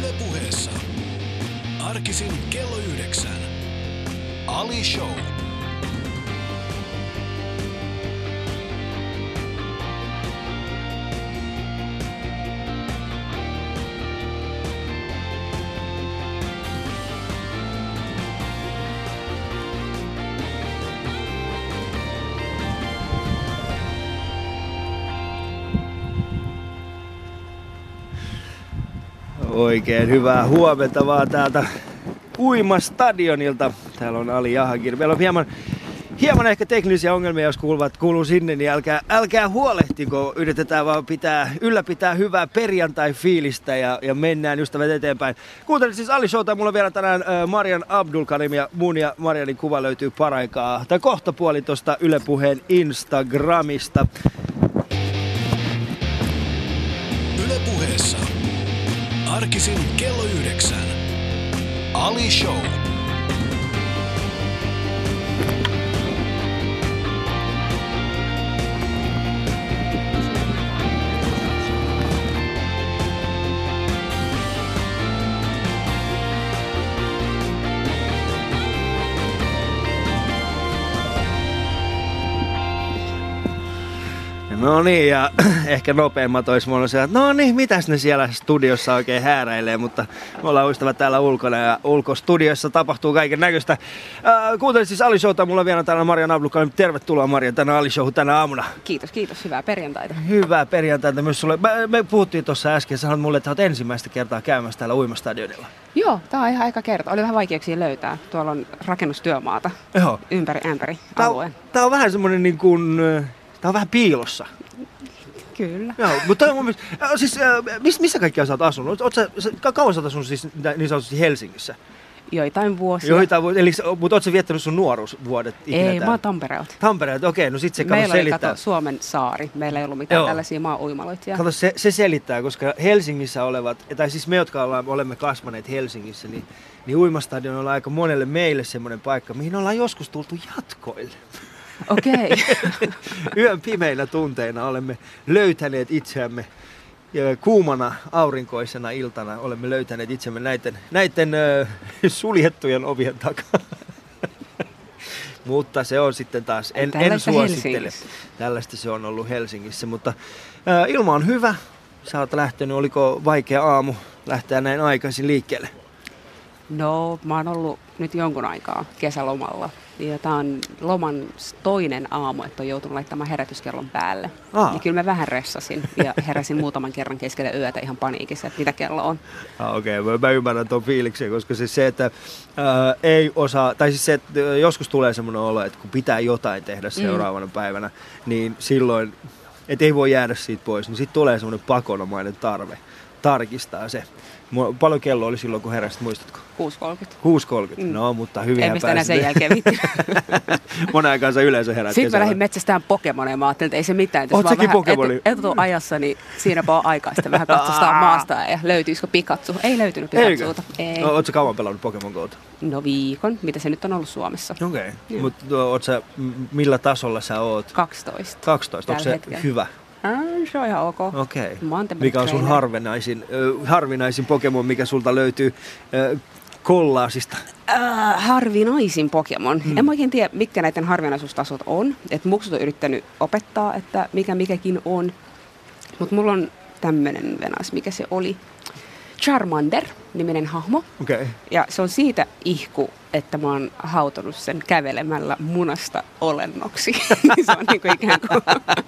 Yle Puheessa. Arkisin kello 9. Ali Show. Oikein hyvää huomenta vaan täältä uimastadionilta. Täällä on Ali Jahangir. Meillä on hieman ehkä teknisiä ongelmia, jos kuuluu sinne, niin älkää huolehtiko. Yritetään vaan ylläpitää hyvää perjantai-fiilistä ja mennään ystävät eteenpäin. Kuuntelit siis Ali Showta. Mulla on vielä tänään Marian Abdulkarim ja mun ja Marianin kuva löytyy paraikaa. Tai kohtapuoli tosta Yle Puheen Instagramista. Yle Puheessa. Arkisin kello 9. Ali Show. No niin, ja ehkä nopeimmat olisi mulla se, että no niin, mitäs ne siellä studiossa oikein hääräilee, mutta me ollaan ystävät täällä ulkona ja ulkostudiossa tapahtuu kaiken näköistä. Kuuntelit siis Ali Showta, mulla on vielä täällä Marian Abdulkarim. Tervetuloa Marian tänä Ali Showhun tänä aamuna. Kiitos, hyvää perjantaita. Hyvää perjantaita myös sulle. Me puhuttiin tuossa äsken, sanoit mulle, että olet ensimmäistä kertaa käymässä täällä uimastadionilla. Joo, tää on ihan aika kerta. Oli vähän vaikeuksia löytää. Tuolla on rakennustyömaata ympäri alueen. Tää on vähän semmonen niin kuin... Tää on vähän piilossa. Kyllä. Joo, mutta toi on mun mielestä, siis, missä kaikkiaan sä oot asunut? Kauan sä oot asunut siis niin sanotusti Helsingissä? Joitain vuosia. Mutta oot sä viettänyt sun nuoruusvuodet ikinä Ei, täällä? mä oon Tampereelta. Tampereelta, okei, no sit se meillä selittää. Oli Suomen saari. Meillä ei ollut mitään tällaisia maa-uimaloita. Kato, se selittää, koska Helsingissä olevat, tai siis me, jotka olemme kasvaneet Helsingissä, niin uimastadion on aika monelle meille semmoinen paikka, mihin ollaan joskus tultu jatkoille. Okei. Yön pimeinä tunteina olemme löytäneet itseämme kuumana aurinkoisena iltana. Olemme löytäneet itsemme näiden suljettujen ovien takaa. Mutta se on sitten taas, en suosittele. Tällaista se on ollut Helsingissä, mutta ilma on hyvä. Sä oot lähtenyt, oliko vaikea aamu lähteä näin aikaisin liikkeelle? No, mä oon ollut nyt jonkun aikaa kesälomalla. Ja tää on loman toinen aamu, että on joutunut laittamaan herätyskellon päälle. Ja kyllä mä vähän ressasin ja heräsin muutaman kerran keskellä yötä ihan paniikissa, että mitä kello on. Okei, mä ymmärrän tuon fiiliksen, koska siis se, että ei osaa, tai siis se, että joskus tulee semmoinen olo, että kun pitää jotain tehdä seuraavana päivänä, niin silloin, et ei voi jäädä siitä pois, niin sitten tulee semmoinen pakonomainen tarve tarkistaa se. Paljon kello oli silloin, kun heräsit, muistatko? 6.30. 6.30, no mutta hyvin ei mistä enää sen jälkeen vitti. Monen aikaan sä yleensä herät Sitten mä lähdin metsästään Pokemoneja, mä ajattelin, että ei se mitään. Oot säkin Pokemoni? Etuajassa, niin siinäpä on aikaa sitten vähän katsostaa maasta ja löytyisikö Pikachu. Ei löytynyt Pikachuta. Ei. Oot sä kauan pelannut Pokemon Go'ta? No viikon, mitä se nyt on ollut Suomessa. Okei, mutta oot sä, millä tasolla sä oot? 12. 12, onko se hetkellä hyvä? Se on ihan ok. Okei. Mikä on sun harvinaisin Pokemon, mikä sulta löytyy kollaasista? Harvinaisin Pokemon. En mä oikein tiedä, mitkä näiden harvinaisuustasot on. Et muksut on yrittänyt opettaa, että mikä mikäkin on. Mutta mulla on tämmönen venas, mikä se oli. Charmander-niminen hahmo. Okay. Ja se on siitä ihku, että mä oon hautonut sen kävelemällä munasta olennoksi. Se on niinku ikään kuin...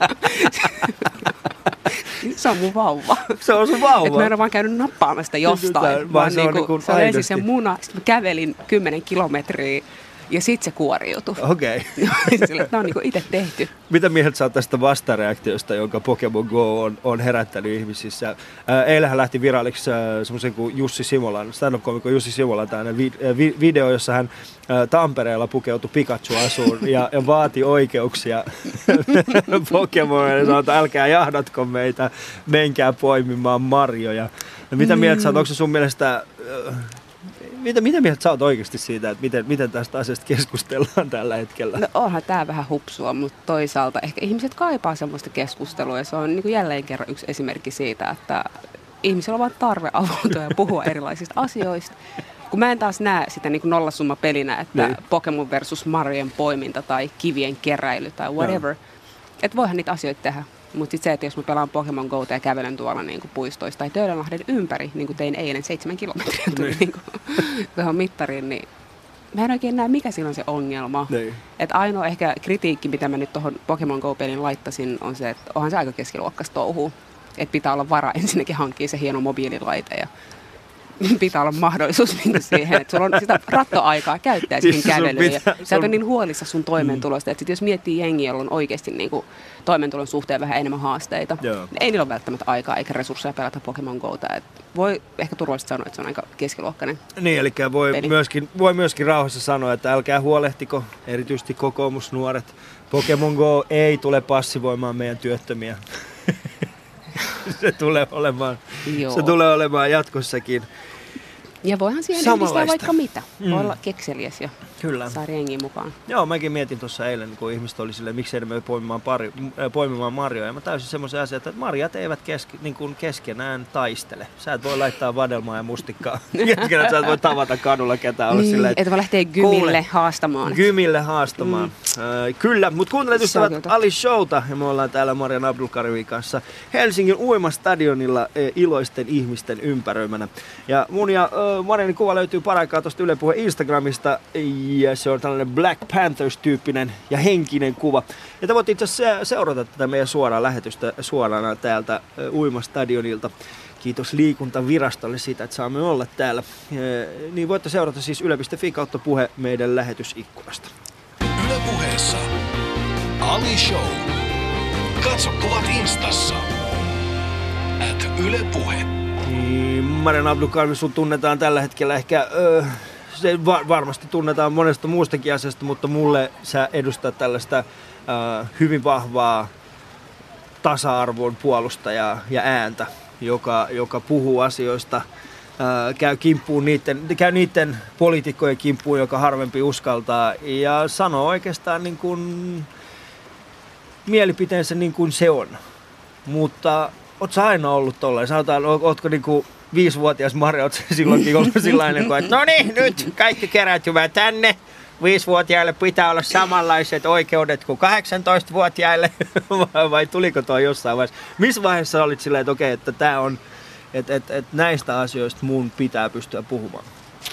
Se on mun vauva. Se on sun vauva? Et mä en ole vaan käynyt nappaamasta jostain. Vaan se on ensin se muna. Sitten mä kävelin 10 kilometriä. Ja sit se kuoriutui. Okei. Sillä tämä on niinku itse tehty. Mitä mieltä sä oot tästä vastareaktiosta, jonka Pokemon Go on herättänyt ihmisissä? Eilähän lähti viralliksi semmoisen kuin Jussi Simolan, stand-up-komikko Jussi Simolan tämmöinen video, jossa hän Tampereella pukeutui Pikachu-asuun ja vaati oikeuksia Pokemonille. Sanoi, että älkää jahdatko meitä, menkää poimimaan marjoja. No, mitä mieltä sä oot? Onko se sun mielestä... Mitä mieltä sä oot oikeasti siitä, että miten tästä asiasta keskustellaan tällä hetkellä? No onhan tää vähän hupsua, mutta toisaalta ehkä ihmiset kaipaa semmoista keskustelua ja se on niin kuin jälleen kerran yksi esimerkki siitä, että ihmisillä on vaan tarve avautua ja puhua erilaisista asioista. Kun mä en taas näe sitä niin kuin nollasumma-pelinä, että Pokemon versus Marien poiminta tai kivien keräily tai whatever. Että voihan niitä asioita tehdä. Mutta sitten se, että jos mä pelaan Pokemon Gota ja kävelen tuolla niin kuin puistoista tai Töölönlahden ympäri, niin kuin tein eilen 7 kilometriä tuli niin tuohon mittariin, niin mä en oikein näe, mikä siinä on se ongelma. Että ainoa ehkä kritiikki, mitä mä nyt tuohon Pokemon Go-pelin laittasin, on se, että onhan se aika keskiluokkaista touhua. Että pitää olla varaa ensinnäkin hankkia se hieno mobiililaite ja pitää olla mahdollisuus niin siihen, että sulla on sitä rattoaikaa käyttää siihen kävelyyn. Sä et ole niin huolissa sun toimeentulosta. Että jos miettii jengiä, jolla on oikeasti niin kuin toimeentulon suhteen vähän enemmän haasteita, niin ei niillä ole välttämättä aikaa eikä resursseja pelata Pokemon Gota. Et voi ehkä turvallisesti sanoa, että se on aika keskiluokkainen. Niin, eli voi myöskin rauhassa sanoa, että älkää huolehtiko, erityisesti kokoomusnuoret. Pokemon Go ei tule passivoimaan meidän työttömiä. Se tulee olemaan jatkossakin. Ja voihan siihen yhdistää vaikka mitä. Voi olla kekseliäs ja saada jengiä mukaan. Joo, mäkin mietin tuossa eilen, kun ihmiset oli silleen, miksi ei mene poimimaan marjoja. Ja mä täysin semmoisen asian, että marjat eivät keskenään taistele. Sä et voi laittaa vadelmaa ja mustikkaa. Sä et voi tavata kadulla ketään. Niin, silleen, että voi lähteä Gymille haastamaan. Kyllä, mutta kuuntelet ystävät Ali Showta. Ja me ollaan täällä Marian Abdulkarivin kanssa Helsingin uimastadionilla iloisten ihmisten ympäröimänä. Ja mun ja Marianin kuva löytyy paraikaa tuosta Yle Puheen Instagramista, ja se on tällainen Black Panthers-tyyppinen ja henkinen kuva. Ja te voitte itse asiassa seurata tätä meidän suoraa lähetystä suorana täältä uimastadionilta. Kiitos liikuntavirastolle siitä, että saamme olla täällä. Niin voitte seurata siis yle.fi/puhe meidän lähetysikkunasta. Yle Puheessa Ali Show. Katso kuvat Instassa. @Yle Puhe. Marian Abdulkarvi, sun tunnetaan tällä hetkellä ehkä, se varmasti tunnetaan monesta muustakin asiasta, mutta mulle sä edustat tällaista hyvin vahvaa tasa-arvon puolustajaa ja ääntä, joka puhuu asioista, käy niiden poliitikkojen kimppuun, joka harvempi uskaltaa, ja sanoo oikeastaan niin kuin mielipiteensä niin kuin se on. Mutta oot sä aina ollut tolleen? Sanotaan, ootko niinku 5-vuotias Mari, oot silloinkin ollut sillainen, että no niin, nyt kaikki keräytymään tänne. 5-vuotiaille pitää olla samanlaiset oikeudet kuin 18-vuotiaille. Vai tuliko tuo jossain vaiheessa? Missä vaiheessa olit silleen, että okei, että tää on, että näistä asioista mun pitää pystyä puhumaan?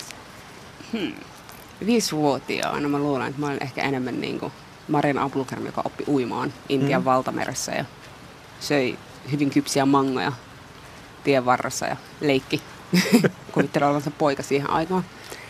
5-vuotiaana mä luulen, että mä olen ehkä enemmän niin kuin Marian Abdulkarvi, joka oppi uimaan Intian valtameressä ja söi hyvin kypsiä mangoja tien varressa ja leikki. Kuvittelen olevansa poika siihen aikaan.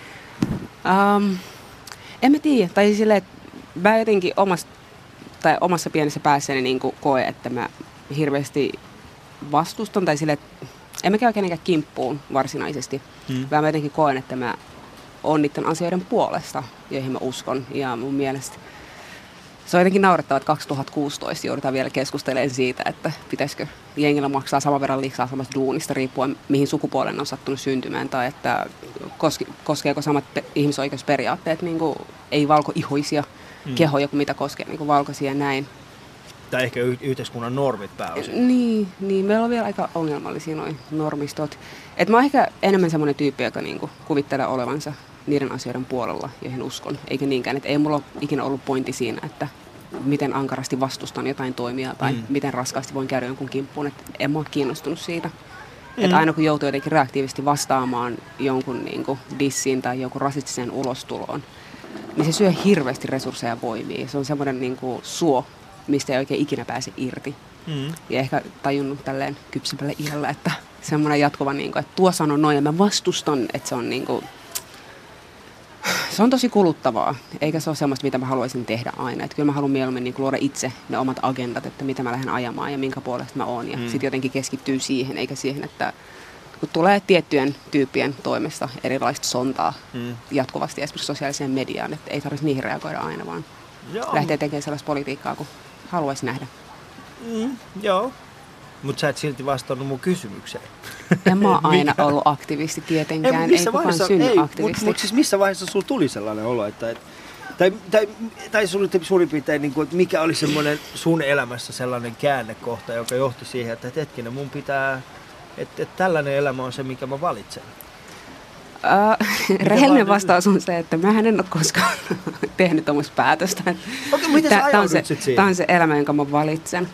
En mä tiedä. Tai silleen, että mä jotenkin omassa pienessä päässäni niin koe, että mä hirveästi vastustan. Tai silleen, että en mä käy kenenkään kimppuun varsinaisesti. Vaan mä jotenkin koen, että mä oon niiden asioiden puolesta, joihin mä uskon. Ja mun mielestä se on jotenkin naurettavaa, että 2016 joudutaan vielä keskustelemaan siitä, että pitäisikö jengillä maksaa saman verran liksaa samasta duunista riippuen mihin sukupuolen on sattunut syntymään tai että koskeeko samat ihmisoikeusperiaatteet niin kuin ei valkoihoisia kehoja kuin mitä koskee niin kuin valkoisia ja näin. Tai ehkä yhteiskunnan normit pääosin. Niin, meillä on vielä aika ongelmallisia noi normistot. Et mä oon ehkä enemmän semmoinen tyyppi, joka niin kuin kuvittelee olevansa niiden asioiden puolella, joihin uskon. Eikä niinkään, että ei mulla ole ikinä ollut pointti siinä, että miten ankarasti vastustan jotain toimia tai miten raskaasti voin käydä jonkun kimppuun. Että en mä ole kiinnostunut siitä. Että aina kun joutuu jotenkin reaktiivisesti vastaamaan jonkun niin kuin dissiin tai jonkun rasistiseen ulostuloon, niin se syö hirveästi resursseja ja voimia. Se on semmoinen niin kuin suo, mistä ei oikein ikinä pääse irti. Ja ehkä tajunnut tälleen kypsemmällä iällä, että semmoinen jatkuva, niin kuin, että tuo sanoo noin ja mä vastustan, että se on niin kuin, se on tosi kuluttavaa, eikä se ole semmoista, mitä mä haluaisin tehdä aina. Että kyllä mä haluan mieluummin niin luoda itse ne omat agendat, että mitä mä lähden ajamaan ja minkä puolesta mä oon. Ja sitten jotenkin keskittyy siihen, eikä siihen, että kun tulee tiettyjen tyyppien toimesta erilaista sontaa jatkuvasti esimerkiksi sosiaaliseen mediaan, että ei tarvitse niihin reagoida aina, vaan lähtee tekemään sellaista politiikkaa, kun haluaisi nähdä. Joo. Mutta sä et silti vastannut mun kysymykseen. En mä oon aina ollut aktivisti tietenkään, ei kukaan synny aktivisti. Mutta siis missä vaiheessa sulla tuli sellainen olo, että tai sulla suurin piirtein, niin kuin, että mikä oli semmoinen sun elämässä sellainen käännekohta, joka johti siihen, että hetkinen, mun pitää että tällainen elämä on se, mikä mä valitsen? Rehellinen vastaus on se, että mähän en ole koskaan tehnyt tuommoista päätöstä. Okei, miten sä ajaudut sit siihen? Tämä on se elämä, jonka mä valitsen.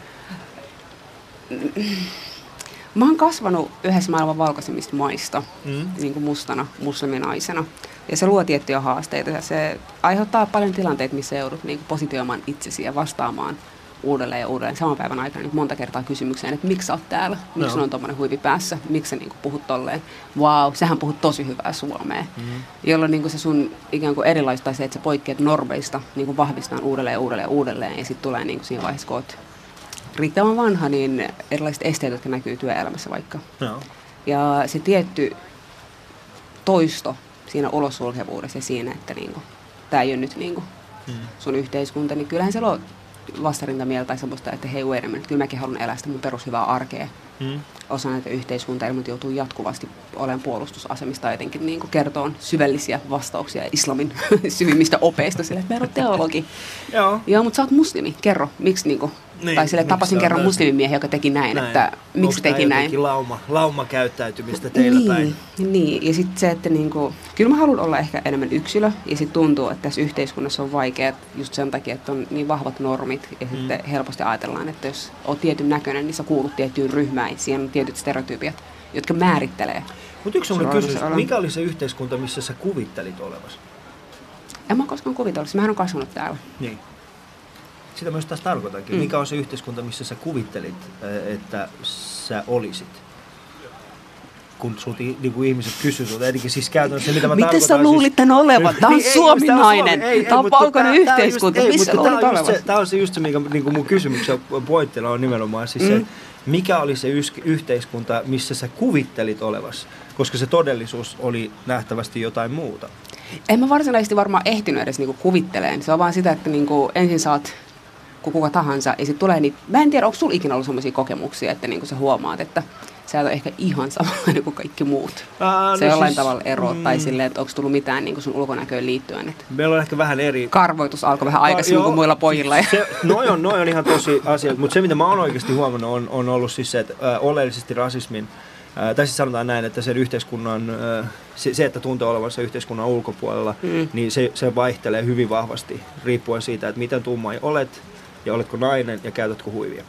Mä oon kasvanut yhdessä maailman valkoisimmista maista, niin kuin mustana musliminaisena. Ja se luo tiettyjä haasteita ja se aiheuttaa paljon tilanteita, missä joudut niin kuin positioimaan itsesi ja vastaamaan uudelleen ja uudelleen saman päivän aikana niin monta kertaa kysymykseen, että miksi sä oot täällä, miksi sulla on tommoinen huivi päässä, miksi sä niin kuin puhut tolleen, sähän puhut tosi hyvää suomea, jolloin niin kuin se sun ikään kuin erilaista se, että sä poikkeat normeista niin kuin vahvistaan uudelleen ja sitten tulee niin kuin siinä vaiheessa, kun oot riittävän vanha, niin erilaiset esteet, jotka näkyy työelämässä vaikka. No. Ja se tietty toisto siinä ulosulkevuudessa ja siinä, että niinku, tämä ei ole nyt niinku sun yhteiskunta, niin kyllähän se on vastarinta tai semmoista, että hei, wait a minute, kyllä mäkin haluan elää sitä mun perushyvää arkea. Osa näitä yhteiskuntaa, ilman joutuu jatkuvasti olemaan puolustusasemista jotenkin niin kertoon syvällisiä vastauksia islamin syvimmistä opeista, sillä että mä en ole teologi. Joo, mutta sä oot muslimi, kerro, miksi niinku, tai sille tapasin kerran muslimimiehen, joka teki näin. Että miksi teki näin. Laumakäyttäytymistä teillä päin? Niin, ja sitten se, että niinku, kyllä mä haluan olla ehkä enemmän yksilö, ja sitten tuntuu, että tässä yhteiskunnassa on vaikea just sen takia, että on niin vahvat normit, ja sitten helposti ajatellaan, että jos oot tietyn näköinen, niin sä kuulut tiettyyn ryhmään, ja siihen on tietyt stereotypiat, jotka määrittelee. Mutta yksi on kysymys, mikä oli se yhteiskunta, missä sä kuvittelit olevasi? En mä koskaan kuvitellut, mähän on kasvanut täällä. Niin. Sitä myös taas tarkoitankin. Mikä on se yhteiskunta, missä sä kuvittelit, että sä olisit? Kun sulta niin ihmiset kysyvät sulta, eli siis käytännössä mitä mä tarkoitan. Miten sä luulit tän olevan? Tämä on suominainen. Tämä on valkoinen yhteiskunta. Missä sä luulit olevan? Tämä on se just se, mikä niin mun kysymyksen pointtila on nimenomaan siis se, mikä oli se yhteiskunta, missä sä kuvittelit olevasi? Koska se todellisuus oli nähtävästi jotain muuta. En mä varsinaisesti varmaan ehtinyt edes niinku kuvitteleen. Se on vaan sitä, että niinku ensin saat kuka tahansa ja sitten tulee niitä. Mä en tiedä, onko sulla ikinä ollut sellaisia kokemuksia, että niinku sä huomaat, että sä et ole ehkä ihan samanlainen kuin kaikki muut. Se jollain siis, tavalla ero, tai silleen, että onko tullut mitään niin kuin sun ulkonäköön liittyen. Että meillä on ehkä vähän eri. Karvoitus alkoi vähän aikaisemmin kuin muilla pojilla. Noi on ihan tosi asiat, mutta se mitä mä oon oikeasti huomannut on ollut siis se, että oleellisesti rasismin, tai siis sanotaan näin, että sen yhteiskunnan, se että tuntee olevansa yhteiskunnan ulkopuolella, niin se vaihtelee hyvin vahvasti, riippuen siitä, että miten tumma olet, ja oletko nainen, ja käytätkö huivia.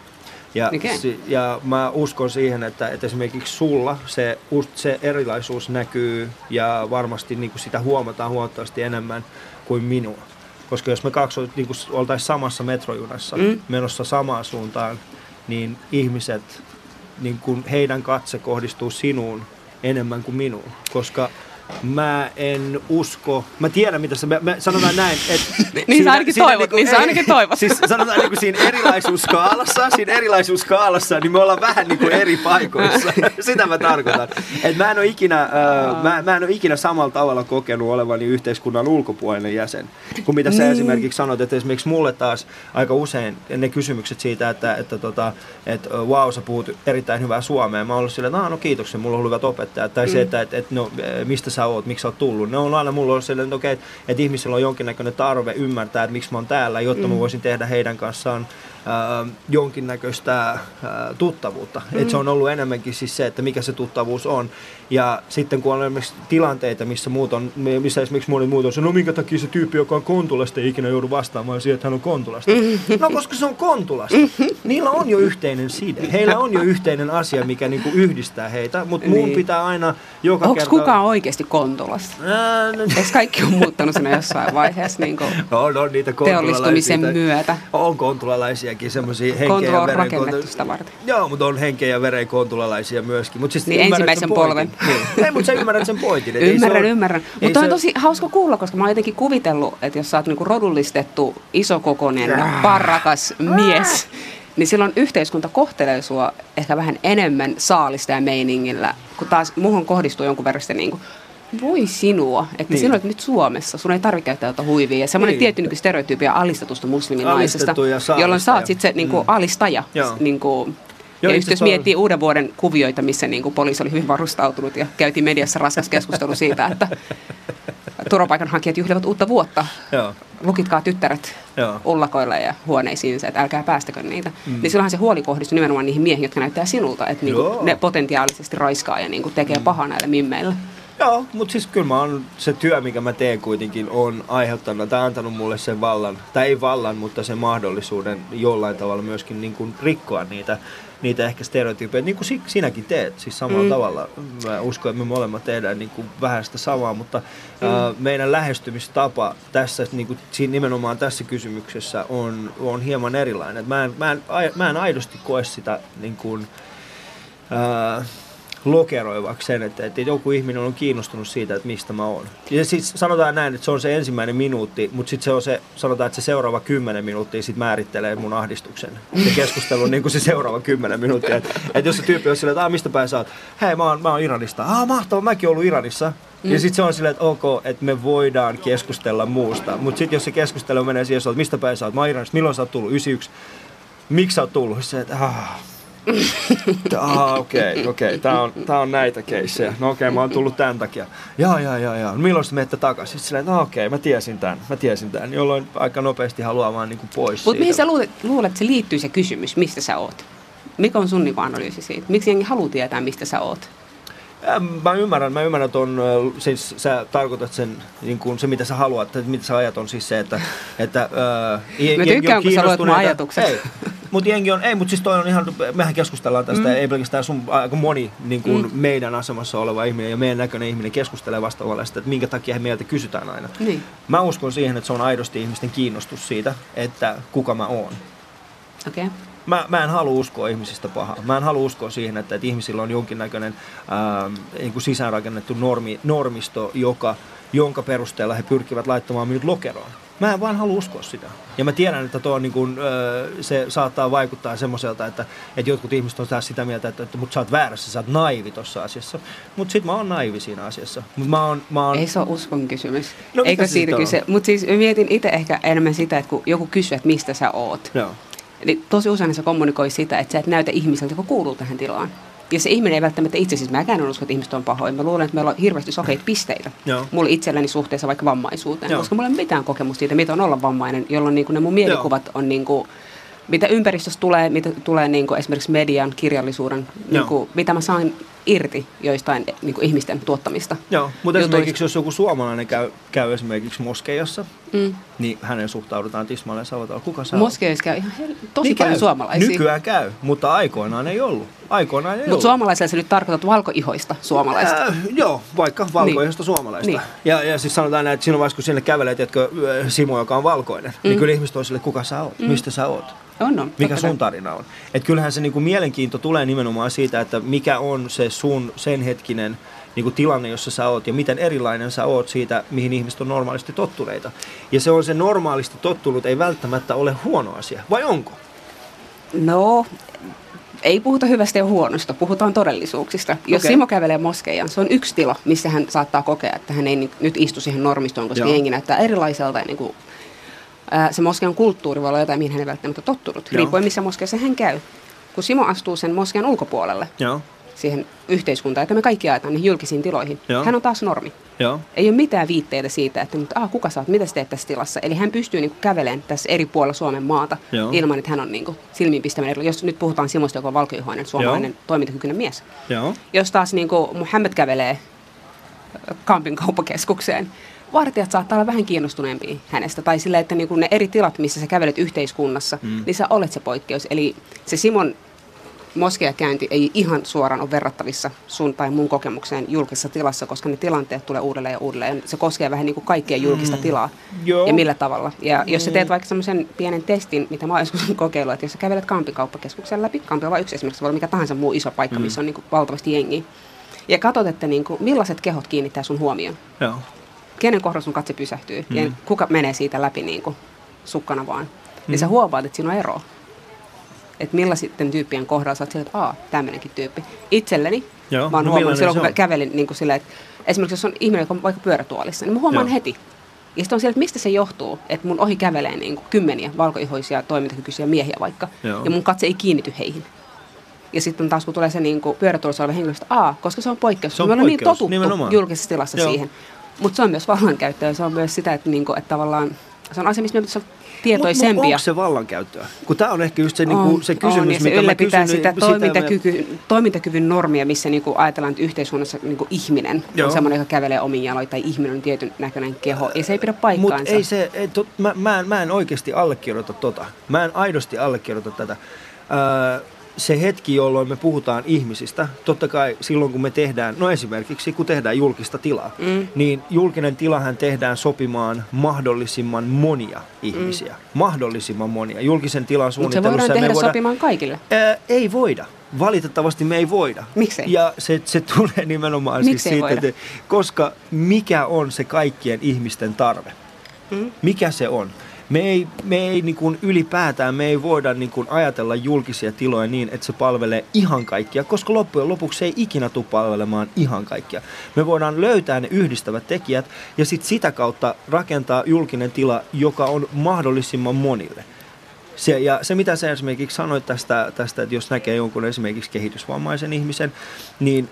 Ja mä uskon siihen, että esimerkiksi sulla se erilaisuus näkyy ja varmasti niin kuin sitä huomataan huomattavasti enemmän kuin minua. Koska jos me kaksi niin oltaisiin samassa metrojunassa menossa samaan suuntaan, niin ihmiset, niin kuin heidän katse kohdistuu sinuun enemmän kuin minuun. Koska mä en usko, mä tiedän mitä se, mä sanotaan näin, että niin sä ainakin toivot. Siis sanotaan niin kuin siinä erilaisuusskaalassa, niin me ollaan vähän niin kuin eri paikoissa. Sitä mä tarkoitan. Että mä en ole ikinä samalla tavalla kokenut olevani yhteiskunnan ulkopuolinen jäsen. Kuin mitä sä esimerkiksi sanoit, että esimerkiksi mulle taas aika usein ne kysymykset siitä, että wow, sä puhut erittäin hyvää suomea. Mä oon ollut silleen, että no kiitoksia, mulla on ollut hyvät opettajat. Tai se, että no, mistä sä oot, miksi sä oot tullut. Ne on aina mulla ollut sellainen, että okei, että ihmisillä on jonkinnäköinen tarve ymmärtää, että miksi mä oon täällä, jotta mä voisin tehdä heidän kanssaan jonkinnäköistä tuttavuutta. Että se on ollut enemmänkin siis se, että mikä se tuttavuus on. Ja sitten kun on esimerkiksi tilanteita, missä esimerkiksi moni muut on sanonut, no minkä takia se tyyppi, joka on Kontulasta, ei ikinä joudu vastaamaan siihen, että hän on Kontulasta. No koska se on Kontulasta. Niillä on jo yhteinen side. Heillä on jo yhteinen asia, mikä niinku yhdistää heitä, mutta mun pitää aina joka kerta. Onko kukaan oikeasti Kontulasta? Eikö kaikki on muuttanut siinä jossain vaiheessa niin on niitä teollistumisen myötä? On kontulalaisiakin semmoisia henkeä Kontula on rakennettu sitä varten. Joo, mutta on henkeä ja veren kontulalaisia myöskin. Mut siis niin ensimmäisen polven. Ei, mutta sä ymmärrät sen pointin. Ymmärrän. Mutta on tosi hauska kuulla, koska mä oon jotenkin kuvitellut, että jos sä oot niinku rodullistettu, isokokoinen, parrakas mies, niin silloin yhteiskunta kohtelee sua ehkä vähän enemmän saalista ja meiningillä, kun taas muuhun kohdistuu jonkun verran sitten niinku voi sinua, että sinä olet nyt Suomessa, sun ei tarvitse käyttää jotain huivia. Ja semmoinen tietty niin stereotyypia alistetusta musliminaisesta, jolloin sä oot sitten se niin alistaja. Niin kuin, ja just jos miettii uuden vuoden kuvioita, missä niin kuin poliisi oli hyvin varustautunut ja käytiin mediassa raskas keskustelu siitä, että turvapaikanhakijat juhlivat uutta vuotta. lukitkaa tyttäret ullakoille ja huoneisiinsa, että älkää päästäkö niitä. Niin silloinhan se huoli kohdistui nimenomaan niihin miehiin, jotka näyttää sinulta, että niinku ne potentiaalisesti raiskaa ja niinku tekee pahaa näille mimmeille. Joo, mutta siis kyllä se työ, mikä mä teen kuitenkin, on aiheuttanut tai antanut mulle sen vallan, tai ei vallan, mutta sen mahdollisuuden jollain tavalla myöskin niin kuin rikkoa niitä ehkä stereotyyppejä, niin kuin sinäkin teet, siis samalla tavalla. Mä uskon, että me molemmat tehdään niin kuin vähän sitä samaa, mutta meidän lähestymistapa tässä, niin kuin nimenomaan tässä kysymyksessä on hieman erilainen. Mä en aidosti koe sitä niin kuin, lokeroivaksi sen, että joku ihminen on kiinnostunut siitä, että mistä mä oon. Ja siis sanotaan näin, että se on se ensimmäinen minuutti, mutta sitten se on se, sanotaan, että se seuraava 10 minuuttia sit määrittelee mun ahdistuksen. Se keskustelu on niin kuin se seuraava 10 minuuttia. Että jos se tyyppi on silleen, että mistä päin sä oot? Hei, mä oon Iranista. Mahtavaa, mäkin oon ollut Iranissa. Ja sitten se on silleen, että ok, että me voidaan keskustella muusta. Mutta sitten jos se keskustelu menee siihen, että mistä päin sä oot? Mä oon Iranista. Milloin sä oot tullut? 91. Miksi sä oot tullut? Se, että okei. Tää on näitä keissejä. No okei, mä oon tullut tämän takia. Jaa. Milloin sä menette takaisin? Sitten silleen, okei, mä tiesin tän. Jolloin aika nopeasti haluaa vaan niinku pois siitä. Mutta mihin sä luulet, että se liittyy se kysymys, mistä sä oot? Mikä on sun niinku analyysi siitä? Miksi jengi haluaa tietää, mistä sä oot? Mä ymmärrän siis sä tarkoitat sen, niin kuin se mitä sä haluat, että mitä sä ajat on siis se, että mä tykkään, kun sä luet mun ajatukset. Mutta jengi on, mutta siis toi on ihan, mehän keskustellaan tästä, ei pelkästään aika moni niin kuin meidän asemassa oleva ihminen ja meidän näköinen ihminen keskustelee vastaavallista, että minkä takia meiltä kysytään aina. Niin. Mä uskon siihen, että se on aidosti ihmisten kiinnostus siitä, että kuka mä oon. Okei. Mä en halua uskoa ihmisistä pahaa. Mä en halua uskoa siihen, että ihmisillä on jonkinnäköinen niin kuin sisäänrakennettu normisto, jonka perusteella he pyrkivät laittamaan minut lokeroon. Mä en vaan halua uskoa sitä. Ja mä tiedän, että niin kuin, se saattaa vaikuttaa semmoiselta, että jotkut ihmiset on taas sitä mieltä, että mut sä oot väärässä, sä oot naivi tossa asiassa. Mut sit mä oon naivi siinä asiassa. Ei se ole uskon kysymys. No, eikö siitä kyse? Mut siis mietin itse ehkä enemmän sitä, että kun joku kysyy, että mistä sä oot. Joo. Eli tosi usein se kommunikoi sitä, että sä et näytä ihmiseltä, joka kuuluu tähän tilaan. Ja se ihminen ei välttämättä itse, siis mäkään en usko, että ihmiset on pahoin. Mä luulen, että meillä on hirveästi sokeita pisteitä. Mulla itselläni suhteessa vaikka vammaisuuteen. Koska mulla ei ole mitään kokemusta siitä, mitä on olla vammainen, jolloin niin kuin ne mun mielikuvat on niin kuin, mitä ympäristössä tulee, mitä tulee niin kuin esimerkiksi median, kirjallisuuden, niin kuin, mitä mä saan irti joistain niin kuin ihmisten tuottamista. Joo, mutta esimerkiksi jos joku suomalainen käy esimerkiksi moskeijassa, niin hänen suhtaudutaan tismalleen savotalla. Kuka saa? Moskeijassa käy ihan tosi paljon suomalaisia. Nykyään käy, mutta aikoinaan ei ollut. Mutta suomalaisella sä nyt tarkoitat valkoihoista suomalaista. Joo, vaikka valkoihoista suomalaista. Niin. Ja siis sanotaan näin, että siinä vaiheessa kun sinne kävelee, tiedätkö, Simo, joka on valkoinen, niin kyllä ihmiset on sille, kuka sä oot, mistä sä oot. Mikä sun tarina on. Että kyllähän se niinku mielenkiinto tulee nimenomaan siitä, että mikä on se sen hetkinen niinku tilanne, jossa sä oot ja miten erilainen sä oot siitä, mihin ihmiset on normaalisti tottuneita. Ja se on se normaalisti tottunut, ei välttämättä ole huono asia. Vai onko? No, ei puhuta hyvästä ja huonosta, puhutaan todellisuuksista. Jos Simo kävelee moskeijaan, se on yksi tila, missä hän saattaa kokea, että hän ei nyt istu siihen normistoon, koska jengi näyttää erilaiselta ja niinku se moskean kulttuuri voi olla jotain, mihin hän ei välttämättä tottunut, riippuen missä moskeassa hän käy. Kun Simo astuu sen moskean ulkopuolelle, siihen yhteiskuntaan, että me kaikki ajetaan niihin julkisiin tiloihin, hän on taas normi. Ei ole mitään viitteitä siitä, että kuka sä oot, mitä sä teet tässä tilassa. Eli hän pystyy niinku kävelemään tässä eri puolella Suomen maata ilman, että hän on niinku silmiinpistäminen. Jos nyt puhutaan Simosta, joka on valkoihoinen suomalainen toimintakykyinen mies. Jos taas niinku Muhammed kävelee Kampin kauppakeskukseen, vartijat saattaa olla vähän kiinnostuneempia hänestä. Tai sillä, että niinku ne eri tilat, missä sä kävelet yhteiskunnassa, niin sä olet se poikkeus. Eli se Simon moskeakäynti ei ihan suoraan ole verrattavissa sun tai mun kokemukseen julkisessa tilassa, koska ne tilanteet tulee uudelleen ja uudelleen. Se koskee vähän niin kuin kaikkea julkista tilaa ja millä tavalla. Ja jos sä teet vaikka semmoisen pienen testin, mitä mä oon joskus kokeillut, että jos sä kävelet Kampin kauppakeskuksen läpi, Kampi on vain yksi esimerkiksi, voi olla mikä tahansa muu iso paikka, missä on niin kuin valtavasti jengiä, ja katsot, että niin kuin, millaiset kehot kiinnittää sun huomioon. Kenen kohdalla sun katse pysähtyy ja kuka menee siitä läpi niin kuin sukkana vaan. Niin sä huomaat, että siinä on eroa. Että millaisten tyyppien kohdalla sä oot sillä, että tämmöinenkin tyyppi. Itselleni mä oon huomannut silloin, kun kävelin niin kuin sillä, että esimerkiksi jos on ihminen, joka on vaikka pyörätuolissa, niin mä huomaan heti. Ja sitten on siellä, että mistä se johtuu, että mun ohi kävelee niin kuin kymmeniä valkoihoisia toimintakykyisiä miehiä vaikka, ja mun katse ei kiinnity heihin. Ja sitten taas kun tulee se niin kuin pyörätuolissa oleva henkilö, että koska se on poikkeus. Me ollaan niin totuttu julkisessa tilassa siihen. Mutta se on myös vallankäyttöä, se on myös sitä, että, niinku, että tavallaan Se on asia, missä me pitäisi olla tietoisempia. Onko se vallankäyttöä? Kun tämä on ehkä just se, niinku, se kysymys, on, ja se mitä ylläpitää mä kysyn. sitä toimintakyvyn normia, missä niinku ajatellaan, että yhteiskunnassa niinku ihminen on semmoinen, joka kävelee omin jaloin, tai ihminen on tietyn näköinen keho, ja se ei pidä paikkaansa. Mutta ei se, mä en oikeasti allekirjoita tota. Mä en aidosti allekirjoita tätä. Se hetki, jolloin me puhutaan ihmisistä, totta kai silloin kun me tehdään, no esimerkiksi kun tehdään julkista tilaa, niin julkinen tilahan tehdään sopimaan mahdollisimman monia ihmisiä. Mahdollisimman monia. Julkisen tilan suunnittelussa mutta se voidaan tehdä sopimaan kaikille. Ei voida. Valitettavasti me ei voida. Miksei? Ja se tulee nimenomaan siis siitä, että koska mikä on se kaikkien ihmisten tarve? Mikä se on? Me ei niin kuin ylipäätään me ei voida niin kuin ajatella julkisia tiloja niin, että se palvelee ihan kaikkia, koska loppujen lopuksi se ei ikinä tule palvelemaan ihan kaikkia. Me voidaan löytää ne yhdistävät tekijät ja sitten sitä kautta rakentaa julkinen tila, joka on mahdollisimman monille. Se mitä sä esimerkiksi sanoit tästä, että jos näkee jonkun esimerkiksi kehitysvammaisen ihmisen, niin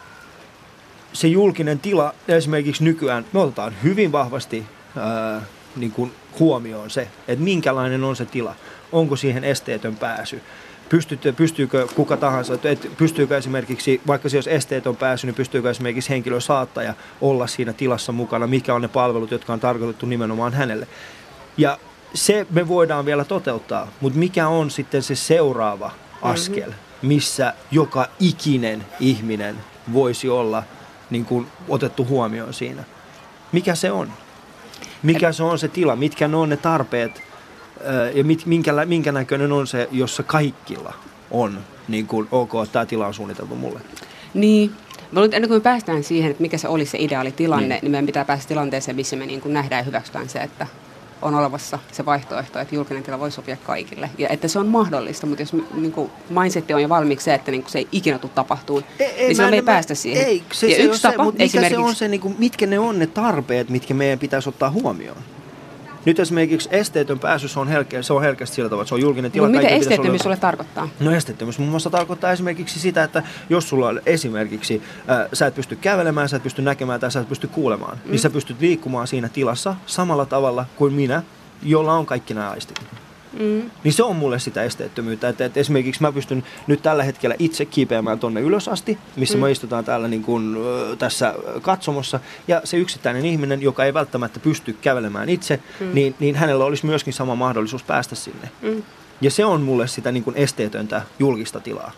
se julkinen tila esimerkiksi nykyään, me otetaan hyvin vahvasti niin kuin huomioon se, että minkälainen on se tila, onko siihen esteetön pääsy, pystyykö kuka tahansa, että pystyykö esimerkiksi, vaikka se olisi esteetön pääsy, niin pystyykö esimerkiksi henkilösaattaja olla siinä tilassa mukana, mikä on ne palvelut, jotka on tarkoitettu nimenomaan hänelle. Ja se me voidaan vielä toteuttaa, mutta mikä on sitten se seuraava askel, missä joka ikinen ihminen voisi olla niin kuin otettu huomioon siinä? Mikä se on? Mikä se on se tila, mitkä ne on ne tarpeet ja minkä näköinen on se, jossa kaikilla on niin kuin, ok, tämä tila on suunniteltu mulle. Niin. Ennen kuin me päästään siihen, että mikä se olisi se ideaali tilanne, niin meidän pitää päästä tilanteeseen, missä me niin kuin nähdään ja hyväksytään se, että on olevassa se vaihtoehto, että julkinen tila voi sopia kaikille. Ja että se on mahdollista, mutta jos niin kuin mindset on jo valmiiksi se, että niin kuin se ei ikinä tule tapahtuu, niin silloin me ei päästä siihen. Ei, ja yksi tapa mutta mikä esimerkiksi... se on se, niin kuin, mitkä ne on ne tarpeet, mitkä meidän pitäisi ottaa huomioon? Nyt esimerkiksi esteetön pääsy, se on herkästi sillä tavalla, että se on julkinen tila. No mitä esteettömyys sulle tarkoittaa? No esteettömyys muun muassa tarkoittaa esimerkiksi sitä, että jos sulla on esimerkiksi, sä et pysty kävelemään, sä et pysty näkemään tai sä et pysty kuulemaan, niin sä pystyt liikkumaan siinä tilassa samalla tavalla kuin minä, jolla on kaikki nämä aistit. Niin se on mulle sitä esteettömyyttä, että esimerkiksi mä pystyn nyt tällä hetkellä itse kiipeämään tonne ylös asti, missä me istutaan täällä niin kuin, tässä katsomossa, ja se yksittäinen ihminen, joka ei välttämättä pysty kävelemään itse, niin hänellä olisi myöskin sama mahdollisuus päästä sinne. Ja se on mulle sitä niin kuin esteetöntä julkista tilaa.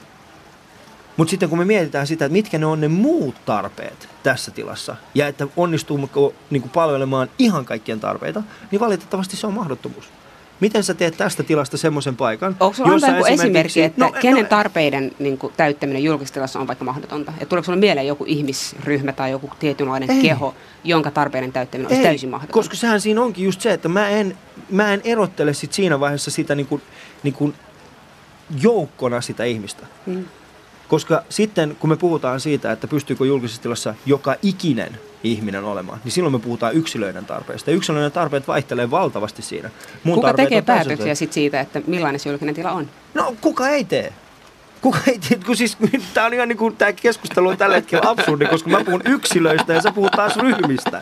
Mutta sitten kun me mietitään sitä, että mitkä ne on ne muut tarpeet tässä tilassa, ja että onnistuuko niin kuin palvelemaan ihan kaikkien tarpeita, niin valitettavasti se on mahdottomuus. Miten sä teet tästä tilasta semmoisen paikan? Onko sulla antaa joku esimerkki, että kenen tarpeiden niin kuin, täyttäminen julkisessa tilassa on vaikka mahdotonta? Et tuleeko sulla mieleen joku ihmisryhmä tai joku tietynlainen keho, jonka tarpeiden täyttäminen olisi täysin mahdotonta? Koska sehän siinä onkin just se, että mä en erottele sit siinä vaiheessa sitä niin kuin joukkona sitä ihmistä. Koska sitten, kun me puhutaan siitä, että pystyykö julkisessa tilassa joka ikinen ihminen olemaan, niin silloin me puhutaan yksilöiden tarpeista. Ja yksilöiden tarpeet vaihtelee valtavasti siinä. Kuka tekee päätöksiä sit siitä, että millainen se julkinen tila on? No, kuka ei tee? Kuka ei tee? Kun siis, tämä on ihan niin kuin tämä keskustelu on tällä hetkellä absurdi, koska mä puhun yksilöistä ja sä puhut taas ryhmistä.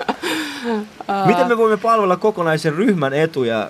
Miten me voimme palvella kokonaisen ryhmän etuja?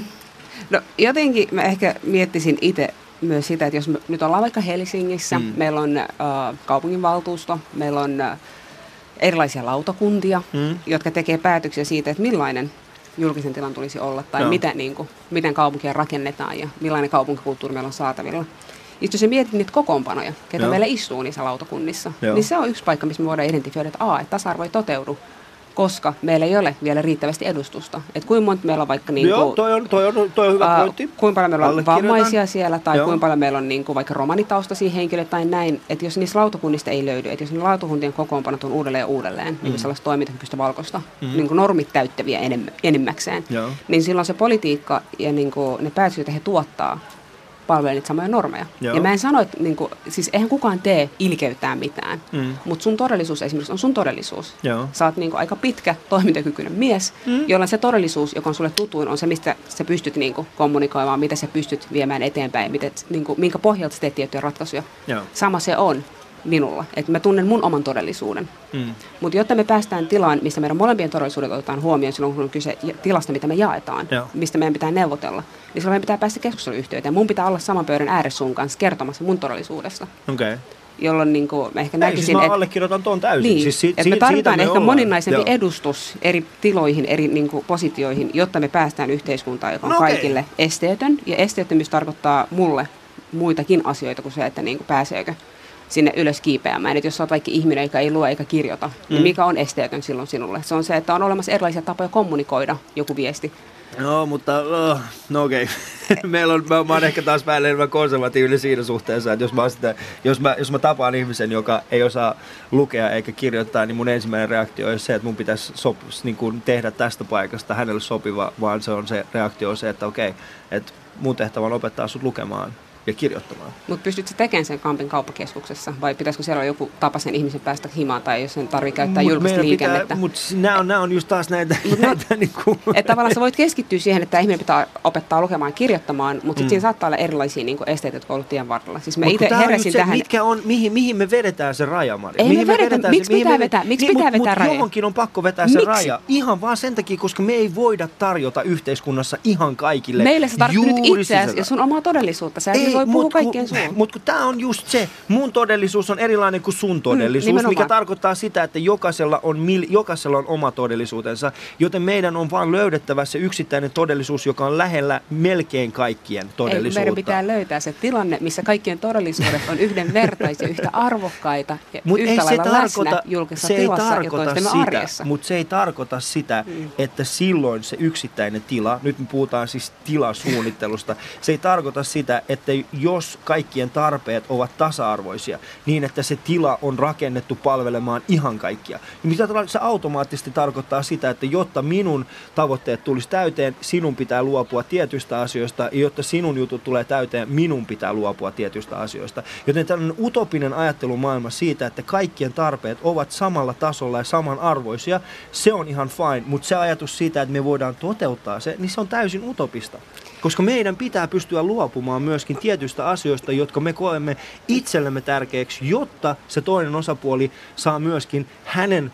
No, jotenkin mä ehkä miettisin itse myös sitä, että jos me nyt ollaan vaikka Helsingissä, meillä on kaupunginvaltuusto, meillä on erilaisia lautakuntia, jotka tekee päätöksiä siitä, että millainen julkisen tilan tulisi olla, tai miten kaupunkia rakennetaan ja millainen kaupunkikulttuuri meillä on saatavilla. Itse jos mietit niitä kokoonpanoja, ketä meillä istuu niissä lautakunnissa, niin se on yksi paikka, missä me voidaan identifioida, että tasa-arvo ei toteudu, koska meillä ei ole vielä riittävästi edustusta. Että kuinka monta meillä on vaikka Joo, toi on hyvä pointti. Kuinka paljon meillä on vammaisia siellä tai kuinka paljon meillä on niin kuin vaikka romanitaustaisia henkilöitä tai näin. Että jos niistä lautakunnista ei löydy, että jos ne lautakuntien kokoonpanot on uudelleen ja uudelleen, niin kuin sellaista toimintakykyistä valkoista, niin kuin normit täyttäviä enimmäkseen, niin silloin se politiikka ja niin kuin ne päätökset, joita he tuottaa, palvelee niitä samoja normeja. Joo. Ja mä en sano, että niin kuin, siis eihän kukaan tee ilkeyttään mitään, mutta sun todellisuus esimerkiksi on sun todellisuus. Joo. Sä oot niin kuin aika pitkä toimintakykyinen mies, jolla se todellisuus, joka on sulle tutuin, on se, mistä sä pystyt niin kuin kommunikoimaan, mitä sä pystyt viemään eteenpäin, miten, niin kuin, minkä pohjalta sä teet tiettyjä ratkaisuja. Joo. Sama se on minulla. Että mä tunnen mun oman todellisuuden. Mutta jotta me päästään tilaan, missä meidän molempien todellisuudet otetaan huomioon silloin, kun on kyse tilasta, mitä me jaetaan, mistä meidän pitää neuvotella, niin silloin meidän pitää päästä keskusteluyhteyteen. Mun pitää olla saman pöydän ääressä sun kanssa kertomassa mun todellisuudesta. Okay. Jolloin niin kuin mä ehkä näkisin, siis mä allekirjoitan tuon täysin. Niin, siis että me tarvitaan ehkä moninaisempi edustus eri tiloihin, eri niin kuin positioihin, jotta me päästään yhteiskuntaan, joka on kaikille esteetön. Ja esteettömyys tarkoittaa mulle muitakin asioita kuin se, että niin kuin pääseekö sinne ylös kiipeämään. Että jos sä oot vaikka ihminen, joka ei lue eikä kirjoita, niin mikä on esteetön silloin sinulle? Se on se, että on olemassa erilaisia tapoja kommunikoida joku viesti. No, mutta no okei. Mä oon ehkä taas vähän enemmän konservatiivinen siinä suhteessa, että jos mä tapaan ihmisen, joka ei osaa lukea eikä kirjoittaa, niin mun ensimmäinen reaktio on se, että mun pitäisi niin kuin tehdä tästä paikasta hänelle sopiva, vaan se reaktio on se, että okei, että mun tehtävä on opettaa sut lukemaan ja kirjoittamaan. Mutta pystytkö tekemään sen Kampin kauppakeskuksessa vai pitäisikö siellä olla joku tapa sen ihmisen päästä himaan tai jos sen tarvitsee käyttää julkista liikennettä? Mutta nämä on just taas näitä niinku. Että tavallaan sä voit keskittyä siihen, että ihminen pitää opettaa lukemaan ja kirjoittamaan, mutta sitten siinä saattaa olla erilaisia niinku esteitä, jotka on ollut tien varrella. Siis mä itse heräsin tähän. Mihin me vedetään se raja, Mari? Ei me vedetä. Miksi pitää vetää raja? Johonkin on pakko vetää se raja. Ihan vaan sen takia, koska me ei voida tarjota yhteiskunnassa ihan kaikille. Meille sä tarvitset nyt itseäsi ja sun omaa todellisuutta. Sä ei voi puhua kaikkien suun. Mutta tämä on just se. Mun todellisuus on erilainen kuin sun todellisuus, mikä tarkoittaa sitä, että jokaisella on oma todellisuutensa, joten meidän on vaan löydettävä se yksittäinen todellisuus, joka on lähellä melkein kaikkien todellisuutta. Meidän pitää löytää se tilanne, missä kaikkien todellisuudet on yhdenvertaisia, yhtä arvokkaita ja yhtä lailla läsnä julkisessa tilassa ja toistemme arjessa. Mutta se ei tarkoita sitä, että silloin se yksittäinen tila, nyt me puhutaan siis tilasuunnittelusta, se ei tarkoita sitä, että jos kaikkien tarpeet ovat tasa-arvoisia, niin että se tila on rakennettu palvelemaan ihan kaikkia. Mitä se automaattisesti tarkoittaa sitä, että jotta minun tavoitteet tulisi täyteen, sinun pitää luopua tietyistä asioista, ja jotta sinun jutut tulee täyteen, minun pitää luopua tietyistä asioista. Joten tällainen utopinen ajattelumaailma siitä, että kaikkien tarpeet ovat samalla tasolla ja samanarvoisia, se on ihan fine, mutta se ajatus siitä, että me voidaan toteuttaa se, niin se on täysin utopista. Koska meidän pitää pystyä luopumaan myöskin tietyistä asioista, jotka me koemme itsellemme tärkeäksi, jotta se toinen osapuoli saa myöskin hänen,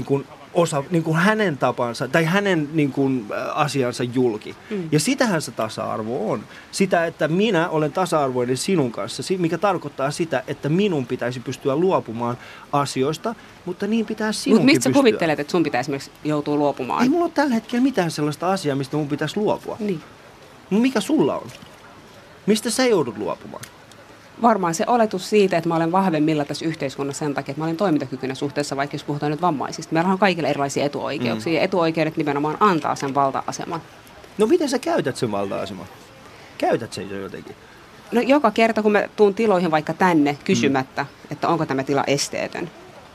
hänen tapansa tai hänen asiansa julki. Ja sitähän se tasa-arvo on. Sitä, että minä olen tasa-arvoinen sinun kanssa, mikä tarkoittaa sitä, että minun pitäisi pystyä luopumaan asioista, mutta niin pitää sinunkin pystyä. Mistä kuvittelet, että sun pitäisi esimerkiksi joutua luopumaan? Ei mulla ole tällä hetkellä mitään sellaista asiaa, mistä mun pitäisi luopua. Niin. Mikä sulla on? Mistä sä joudut luopumaan? Varmaan se oletus siitä, että mä olen vahvemmilla tässä yhteiskunnassa sen takia, että mä olen toimintakykyinen suhteessa, vaikka jos puhutaan nyt vammaisista. Meillä on kaikille erilaisia etuoikeuksia ja etuoikeudet nimenomaan antaa sen valta-aseman. No miten sä käytät sen valta-aseman? Käytät sen jotenkin? No joka kerta, kun mä tuun tiloihin vaikka tänne kysymättä, että onko tämä tila esteetön.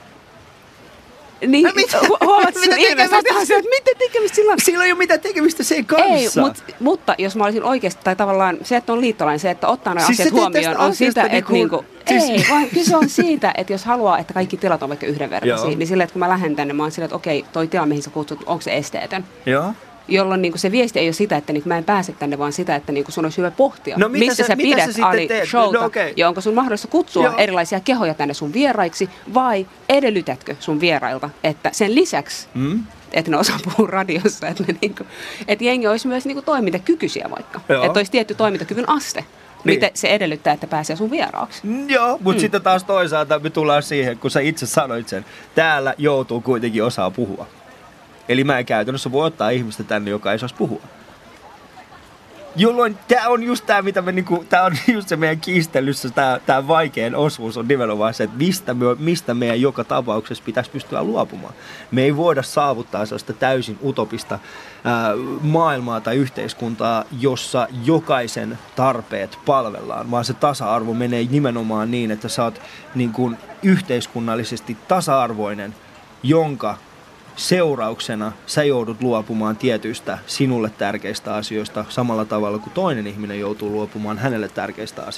Niin, huomaat sun ilmeisesti, että mitä tekemistä sillä on? Sillä ei ole mitään tekemistä sen kanssa. Ei, mutta jos mä olisin oikeasti, tai tavallaan se, että on liittolainen, se, että ottaa nämä asiat huomioon, on sitä, että ei, vaan kyse on siitä, että jos haluaa, että kaikki tilat on vaikka yhdenvertaisia, niin silleen, että kun mä lähden tänne, mä oon silleen, että okei, toi tila, mihin sä kutsut, onko se esteetön? Joo. Jolloin niin se viesti ei ole sitä, että mä en pääse tänne, vaan sitä, että sun olisi hyvä pohtia, missä sä pidät showta, ja onko sun mahdollista kutsua erilaisia kehoja tänne sun vieraiksi, vai edellytätkö sun vierailta, että sen lisäksi, että ne osaa puhua radiossa, että jengi olisi myös toimintakykyisiä vaikka, että olisi tietty toimintakyvyn aste. Niin. Miten se edellyttää, että pääsee sun vieraaksi? Joo, mutta sitten taas toisaalta me tullaan siihen, kun sä itse sanoit sen, täällä joutuu kuitenkin osaa puhua. Eli mä en käytännössä voi ottaa ihmistä tänne, joka ei saisi puhua. Jolloin tää on just tää, mitä me tää on just se meidän kiistelyssä, tää vaikein osuus on nimenomaan se, että mistä meidän joka tapauksessa pitäisi pystyä luopumaan. Me ei voida saavuttaa sellaista täysin utopista maailmaa tai yhteiskuntaa, jossa jokaisen tarpeet palvellaan, vaan se tasa-arvo menee nimenomaan niin, että sä oot yhteiskunnallisesti tasa-arvoinen, jonka seurauksena sä joudut luopumaan tietyistä sinulle tärkeistä asioista samalla tavalla kuin toinen ihminen joutuu luopumaan hänelle tärkeistä asioista.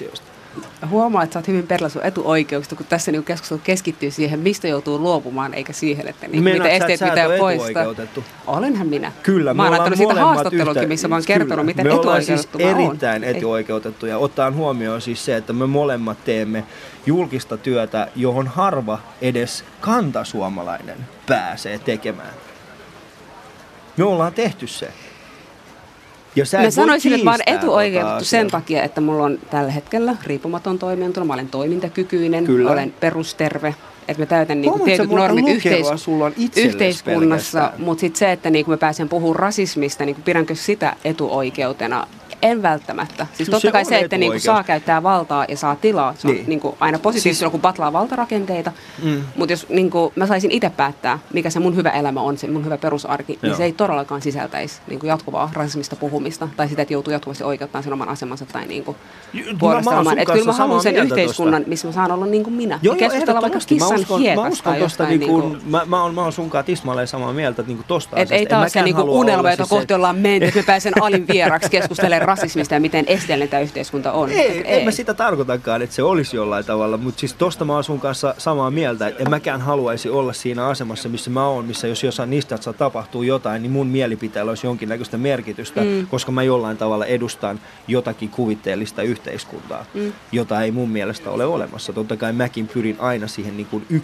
Huomaa, että sä oot hyvin perillä sun etuoikeuksista, kun tässä niinku keskustelu keskittyy siihen, mistä joutuu luopumaan, eikä siihen, että mitä esteet pitää poistaa. Olenhan minä. Kyllä, mä oon antanut siitä haastattelukin, missä mä oon kertonut, miten etuoikeutettu mä oon. Siis erittäin etuoikeutettuja, ottaen huomioon siis se, että me molemmat teemme julkista työtä, johon harva edes kantasuomalainen pääsee tekemään. Me ollaan tehty se. Mä sanoisin, että mä oon etuoikeutettu sen takia, että mulla on tällä hetkellä riippumaton toimeentulo, mä olen toimintakykyinen, olen perusterve, että mä täytän niinku tietyt normit yhteiskunnassa, mutta sitten se, että niinku mä pääsen puhumaan rasismista, niinku pidänkö sitä etuoikeutena? En välttämättä. Siis totta kai se, että niinku saa käyttää valtaa ja saa tilaa, se on niinku aina positiivista, siis kun patlaa valtarakenteita. Mutta jos niinku mä saisin itse päättää, mikä se mun hyvä elämä on, se mun hyvä perusarki, niin se ei todellakaan sisältäisi niinku jatkuvaa rasismista puhumista tai sitä, että joutuu jatkuvasti oikeuttamaan sen oman asemansa tai niinku puolustamaan. Että kyllä mä haluan sen yhteiskunnan, missä mä saan olla niin kuin minä. Ja keskustella vaikka kissan hiekasta tai jostain. Mä oon sunkaan tismalleen samaa mieltä niinku tosta asiasta. Ei taas se niinku unelma, jota kohti ollaan menty, että me pääsen alin vieraksi keskustelemaan rasismista ja miten esteellinen tämä yhteiskunta on. En mä sitä tarkoitakaan, että se olisi jollain tavalla, mutta siis tosta mä oon sun kanssa samaa mieltä, että en mäkään haluaisi olla siinä asemassa, missä mä oon, missä jos jossain niistä tapahtuu jotain, niin mun mielipiteellä olisi jonkinnäköistä merkitystä, koska mä jollain tavalla edustan jotakin kuvitteellista yhteiskuntaa, jota ei mun mielestä ole olemassa. Totta kai mäkin pyrin aina siihen niin kuin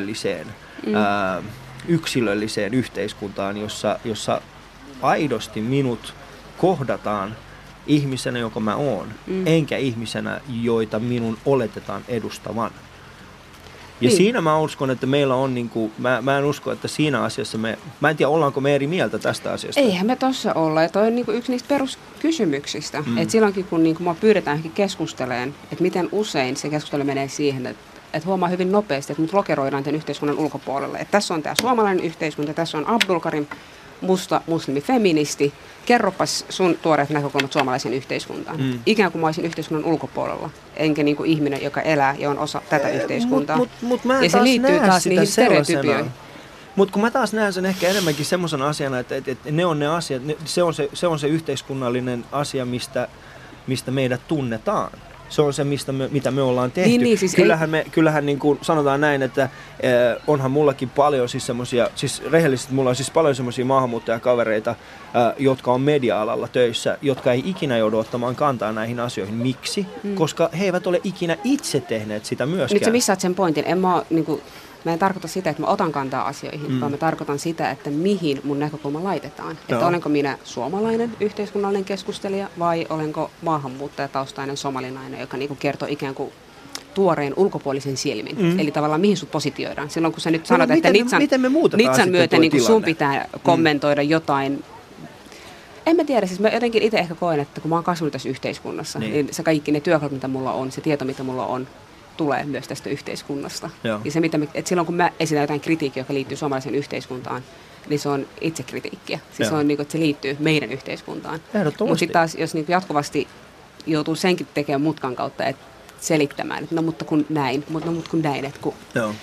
yksilölliseen yhteiskuntaan, jossa aidosti minut kohdataan ihmisenä, joka mä oon, enkä ihmisenä, joita minun oletetaan edustavan. Ja siinä mä uskon, että meillä on, niin kuin, mä en usko, että siinä asiassa mä en tiedä, ollaanko me eri mieltä tästä asiasta. Eihän me tossa olla, ja toi on niin kuin yksi niistä peruskysymyksistä. Että silloinkin, kun niin kuin mua pyydetään keskustelemaan, että miten usein se keskustelu menee siihen, että huomaa hyvin nopeasti, että mut lokeroidaan tämän yhteiskunnan ulkopuolelle. Että tässä on tämä suomalainen yhteiskunta, tässä on Abdul Karim, musta muslimifeministi. Kerropas sun tuoreet näkökulmat suomalaisen yhteiskuntaan. Ikään kuin mä olisin yhteiskunnan ulkopuolella, enkä niin kuin ihminen, joka elää ja on osa tätä yhteiskuntaa. Ja se liittyy taas niihin stereotypioihin. Mutta kun mä taas näen sen ehkä enemmänkin semmoisena asiana, että ne on ne asiat, se on se yhteiskunnallinen asia, mistä meidät tunnetaan. Se on se, mitä me ollaan tehty. Niin, siis kyllähän niin kuin sanotaan näin, että onhan mullakin paljon siis semmoisia, siis rehellisesti mulla on siis paljon semmoisia maahanmuuttajakavereita, jotka on media-alalla töissä, jotka ei ikinä joudu ottamaan kantaa näihin asioihin. Miksi? Koska he eivät ole ikinä itse tehneet sitä myöskään. Nyt sä missaat sen pointin. Mä en tarkoita sitä, että mä otan kantaa asioihin, vaan mä tarkoitan sitä, että mihin mun näkökulma laitetaan. Että olenko minä suomalainen yhteiskunnallinen keskustelija vai olenko maahanmuuttajataustainen somalinainen, joka niinku kertoo ikään kuin tuoreen ulkopuolisen silmin. Eli tavallaan mihin sut positioidaan. Silloin kun sä nyt sanot, että Nitsan myöten niin sun pitää kommentoida jotain. En mä tiedä, siis mä jotenkin itse ehkä koen, että kun mä oon kasvanut tässä yhteiskunnassa, niin se kaikki ne työkalut, mitä mulla on, se tieto, mitä mulla on, tulee myös tästä yhteiskunnasta. Joo. Ja se, että silloin kun mä esitän jotain kritiikkiä, joka liittyy suomalaiseen yhteiskuntaan, niin se on itsekritiikkiä. Siis se on niin kuin, että se liittyy meidän yhteiskuntaan. Mutta sitten taas, jos niin joutuu senkin tekemään mutkan kautta, että selittämään, että mutta kun näin, että kun... Joo.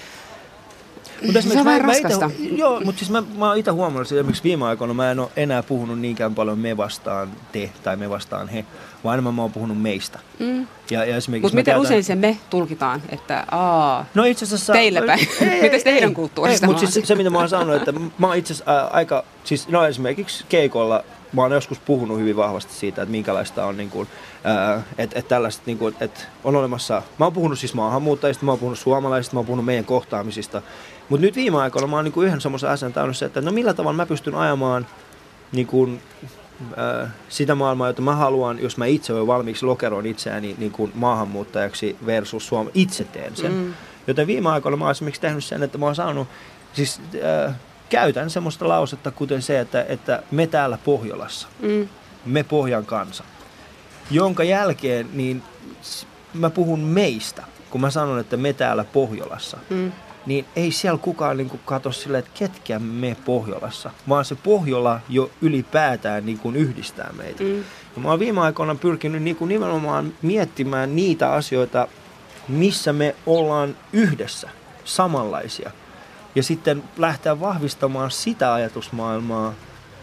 Se on vähän raskasta. Mutta siis mä oon itse huomannut, että esimerkiksi viime aikoina mä en ole enää puhunut niinkään paljon me vastaan te tai me vastaan he, vaan enemmän mä oon puhunut meistä. Mutta miten usein se me tulkitaan, että no itse asiassa, teille päin? Miten teidän kulttuurista? Mutta siis se, mitä mä oon sanonut, että mä oon itse asiassa aika, siis no esimerkiksi keikolla, mä oon joskus puhunut hyvin vahvasti siitä, että minkälaista on niin kuin, että tällaiset niin kuin, että on olemassa, mä oon puhunut siis maahanmuuttajista, mä oon puhunut suomalaisista, mä oon puhunut meidän kohtaamisista, mutta nyt viime aikoina mä oon niin kuin yhden semmoisen asian täynnä se, että no millä tavalla mä pystyn ajamaan niin kuin, sitä maailmaa, jota mä haluan, jos mä itse olen valmiiksi lokeroin itseäni niin kuin maahanmuuttajaksi versus Suomi, itse teen sen. Joten viime aikoina mä oon esimerkiksi tehnyt sen, että mä oon saanut, siis käytän semmoista lausetta, kuten se, että me täällä Pohjolassa, me Pohjan kansa, jonka jälkeen niin mä puhun meistä, kun mä sanon, että me täällä Pohjolassa, niin ei siellä kukaan niin kuin katso silleen, että ketkä me Pohjolassa, vaan se Pohjola jo ylipäätään niin kuin yhdistää meitä. Ja mä oon viime aikoina pyrkinyt niin kuin nimenomaan miettimään niitä asioita, missä me ollaan yhdessä, samanlaisia. Ja sitten lähteä vahvistamaan sitä ajatusmaailmaa,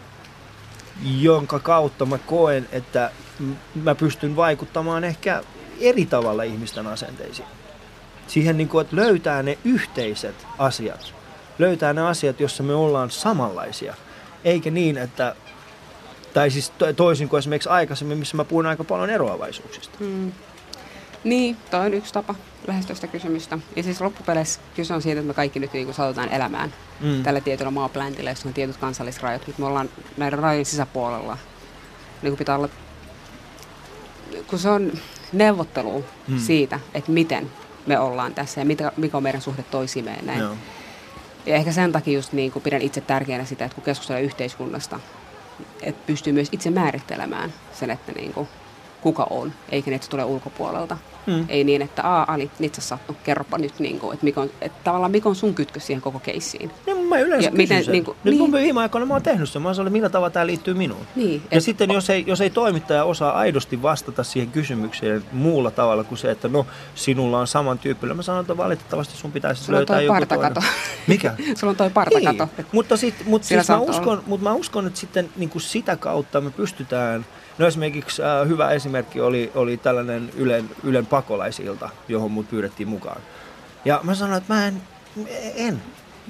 jonka kautta mä koen, että mä pystyn vaikuttamaan ehkä eri tavalla ihmisten asenteisiin. Siihen, niin kuin, että löytää ne yhteiset asiat. Löytää ne asiat, joissa me ollaan samanlaisia. Eikä niin, että, tai siis toisin kuin esimerkiksi aikaisemmin, missä mä puhun aika paljon eroavaisuuksista. Niin, toi on yksi tapa lähestyä sitä kysymystä. Ja siis loppupeleissä kyse on siitä, että me kaikki nyt niin saatetaan elämään tällä tietyllä maapläntillä, jossa on tietyt kansallisrajat. Nyt me ollaan näiden rajojen sisäpuolella. Niin kuin pitää olla, kun se on neuvottelu siitä, että miten me ollaan tässä ja mikä on meidän suhde toisiimme ja näin. Joo. Ja ehkä sen takia just niin kuin pidän itse tärkeänä sitä, että kun keskustellaan yhteiskunnasta, että pystyy myös itse määrittelemään sen, että niin kuin kuka on, eikä niin, että se tulee ulkopuolelta. Ei niin, että Ali, nyt sä sattu, kerropa nyt, niin kuin, että tavallaan mikä on sun kytkös siihen koko keissiin. No, mä yleensä kysyn sen. Nyt mun viime aikoina mä oon tehnyt sen. Mä oon sanonut, millä tavalla tää liittyy minuun. Niin, ja sitten jos ei toimittaja osaa aidosti vastata siihen kysymykseen muulla tavalla kuin se, että no sinulla on samantyyppinen. Mä sanon, että valitettavasti sun pitäisi löytää joku toinen. Mikä? Sulla on toi partakato. Niin. Mutta mä uskon, että sitten niin kuin sitä kautta me pystytään. No esimerkiksi hyvä esimerkki oli tällainen Ylen pakolaisilta, johon mut pyydettiin mukaan. Ja mä sanoin, että mä en.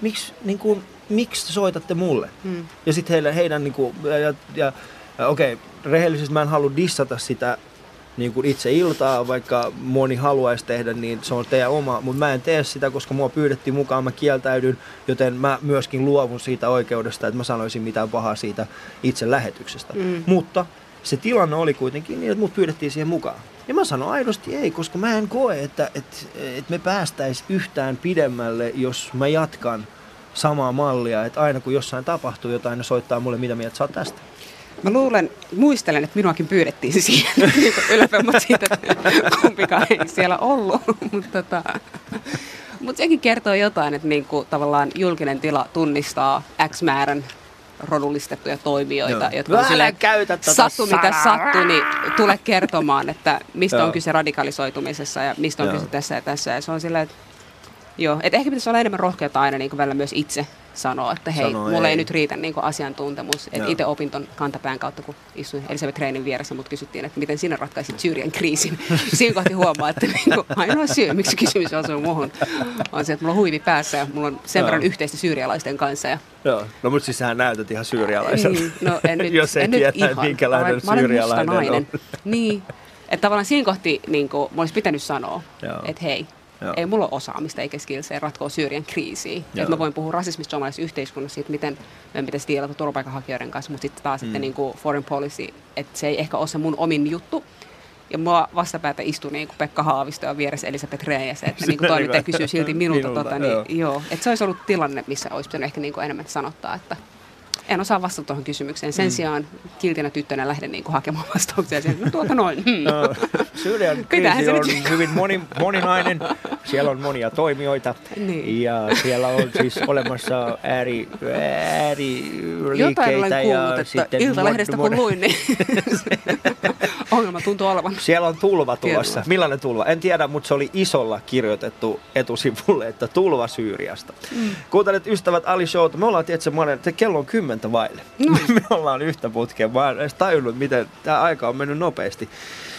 Miksi soitatte mulle? Ja sitten heidän niinku, okei, rehellisesti mä en halua dissata sitä niin kuin itse iltaa, vaikka moni haluaisi tehdä, niin se on teidän oma, mutta mä en tee sitä, koska mua pyydettiin mukaan, mä kieltäydyn, joten mä myöskin luovun siitä oikeudesta, että mä sanoisin mitään pahaa siitä itse lähetyksestä. Mutta se tilanne oli kuitenkin niin, että mut pyydettiin siihen mukaan. Ja mä sanon aidosti ei, koska mä en koe, että me päästäis yhtään pidemmälle, jos mä jatkan samaa mallia, että aina kun jossain tapahtuu jotain, ne soittaa mulle, mitä mieltä sä oot tästä. Mä muistelen, että minuakin pyydettiin siihen ylpeä, mutta siitä kumpikaan ei siellä ollut. Mutta sekin kertoo jotain, että niinku, tavallaan julkinen tila tunnistaa X määrän rodullistettuja toimijoita, jotka on silleen, sattu mitä sattuu, niin tule kertomaan, että mistä on kyse radikalisoitumisessa ja mistä on kyse tässä ja tässä. Ja se on silleen, että ehkä pitäisi olla enemmän rohkeutta aina niin kuin välillä myös itse sanoa, että hei, mulle ei nyt riitä niin kuin asiantuntemus. Itse opin ton kantapään kautta, kun istuin Elisabeth Reinin vieressä, mut kysyttiin, että miten sinä ratkaisit Syyrian kriisin. Siinä kohti huomaa, että niin kuin ainoa syy, miksi kysymys osuu muuhun, on se, että mulla on huivi päässä ja mulla on sen verran yhteistä syyrialaisten kanssa. Joo, no mutta siis sähän näytät ihan syyrialaiselta, no, jos ei tiedä, minkälainen syyrialainen on. Niin, että tavallaan siinä kohti niin kuin, mä olisi pitänyt sanoa, että hei, ei mulla ole osaamista eikä skillsejä ratkoa Syyrian kriisiä. Että mä voin puhua rasismista suomalaisessa yhteiskunnassa, siitä, miten meidän pitäisi diilata turvapaikanhakijoiden kanssa, mutta sitten taas sitten niin kuin foreign policy, että se ei ehkä ole se mun omin juttu. Ja mua vastapäätä istui niin kuin Pekka Haavisto ja vieressä Elisabeth Reijäs, että niin kuin toimittaja kysyy silti minulta. Että se olisi ollut tilanne, missä olisi pitänyt ehkä niin kuin enemmän sanottaa, että en osaa vastata tuohon kysymykseen. Sen sijaan kiltinä tyttönä lähden niin kuin hakemaan vastauksia. No tuota noin. No, Syyrian kriisi on hyvin moninainen. Siellä on monia toimijoita. Niin. Ja siellä on siis olemassa ääriliikkeitä. Jotain olen kuullut, että Iltalehdestä kun luin, niin ongelma tuntuu olevan. Siellä on tulva tulossa. Millainen tulva? En tiedä, mutta se oli isolla kirjoitettu etusivulle, että tulva Syyriasta. Kuuntelet ystävät Ali Showta. Me ollaan tietysti, kello on 10 vaille. Me ollaan yhtä putkea. Mä en edes tajunnut, miten tämä aika on mennyt nopeasti.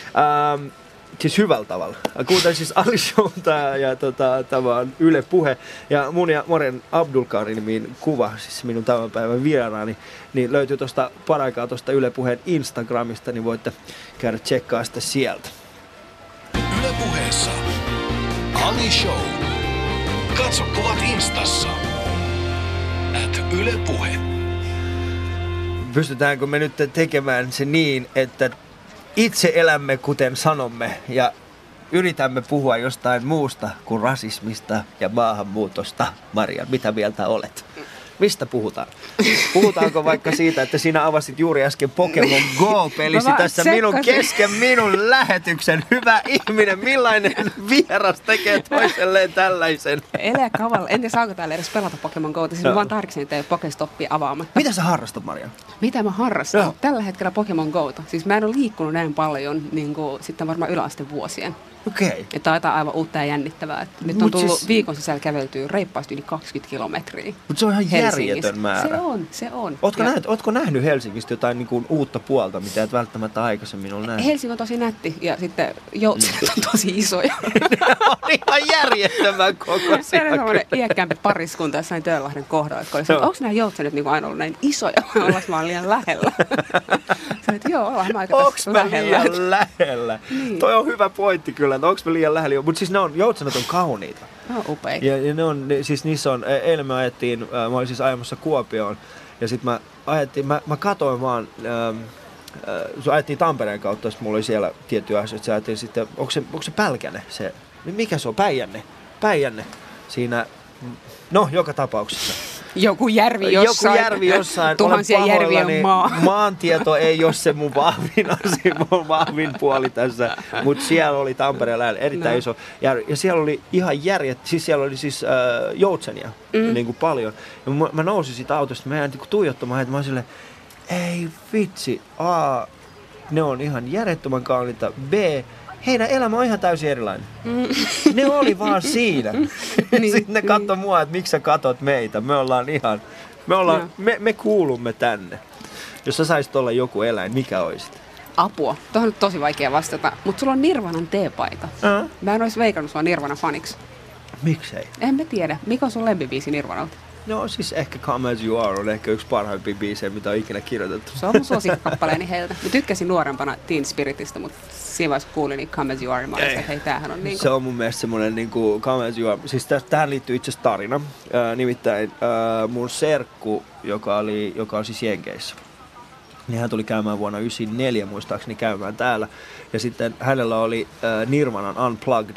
Siis hyvällä tavalla. Kuuntelin siis Ali Showta ja tämä on Yle Puhe. Ja mun ja Morjan Abdulkarimin kuva, siis minun tämän päivän vieraani, niin löytyy tuosta paraikaa tuosta Yle Puheen Instagramista, niin voitte käydä tsekkaa sitä sieltä. Yle Puheessa Ali Show. Katso kuvat Instassa. @Yle Puhe. Pystytäänkö me nyt tekemään se niin, että itse elämme kuten sanomme ja yritämme puhua jostain muusta kuin rasismista ja maahanmuutosta? Maria, mitä mieltä olet? Mistä puhutaan? Puhutaanko vaikka siitä, että sinä avasit juuri äsken Pokemon Go-pelisi tässä minun lähetyksen? Hyvä ihminen, millainen vieras tekee toiselleen tällaisen? Elää kavalla. En tiedä, saako täällä edes pelata Pokemon Go. Siis mä vaan tarkistin, että ei Pokestoppia avaamatta. Mitä sä harrastat, Maria? Mitä mä harrastan? Tällä hetkellä Pokemon Gota. Siis mä en ole liikkunut näin paljon niin kuin sitten varmaan yläastevuosien. Okei. Ja taitaa aivan uutta ja jännittävää. Että nyt on tullut viikon sisällä käveltyä reippaasti yli 20 kilometriä. Mutta se on ihan järjetön määrä. Se on. Ootko nähnyt Helsingistä jotain niin kuin uutta puolta, mitä et välttämättä aikaisemmin ole nähnyt? Helsinki on tosi nätti ja sitten joutsenet on tosi isoja. Ne on ihan järjettömän kokoisia. Se on semmoinen iäkkäämpi pariskunta jossain Töölahden kohdalla. Onko nämä joutsenet niin aina ollut näin isoja vai ollaanko mä liian lähellä? Sanoin, että joo, ollaan mä aika tässä lähellä. Onko liian lähellä? Niin. Toi on hyvä pointti kyllä, että onko me liian lähellä. Mutta siis joutsenet on kauniita. No, upeita. Ja ne on, siis niissä on, eilen me ajettiin, mä olin siis ajamassa Kuopioon. Ja sit mä katoin vaan, se ajettiin Tampereen kautta, sit mulla oli siellä tiettyjä asioita. Sä ajattelin sitten, onko se Pälkäne se, mikä se on, Päijänne siinä, no joka tapauksessa. Joku järvi jossain. Tuhansia järvien maa. Maantieto ei ole se mun vahvin puoli tässä, mutta siellä oli Tampereen lähellä erittäin iso järvi. Ja siellä oli ihan siis siellä oli siis joutsenia niin kuin paljon. Ja mä nousin siitä autosta, mä jäin niin tuijottamaan, että mä olin silleen, ei vitsi, A, ne on ihan järjettömän kauniita, B, heidän elämä on ihan täysin erilainen. Ne oli vaan siinä. Sitten ne katsoi mua, että miksi sä katot meitä. Me kuulumme tänne. Jos sä saisit olla joku eläin, mikä olisit? Apua. Tuohon on tosi vaikea vastata. Mutta sulla on Nirvanan teepaita. Mä en olisi veikannut sua Nirvanan faniksi. Miksei? En mä tiedä. Mikä on sun lempibiisi Nirvanalta? No siis ehkä Come As You Are on ehkä yksi parhaimpia biisejä, mitä on ikinä kirjoitettu. Se on mun suosikkikappaleeni heiltä. Mä tykkäsin nuorempana Teen Spiritistä, mutta siinä vaiheessa kuulin niin Come As You Are. Mä olisin, että hei, tämähän on niinku... Se on mun mielestä semmonen niinku Come As You Are. Siis tähän liittyy itse asiassa tarina. Nimittäin mun serkku, joka oli siis Jenkeissä. Niin hän tuli käymään vuonna 1994 muistaakseni käymään täällä. Ja sitten hänellä oli Nirvanan Unplugged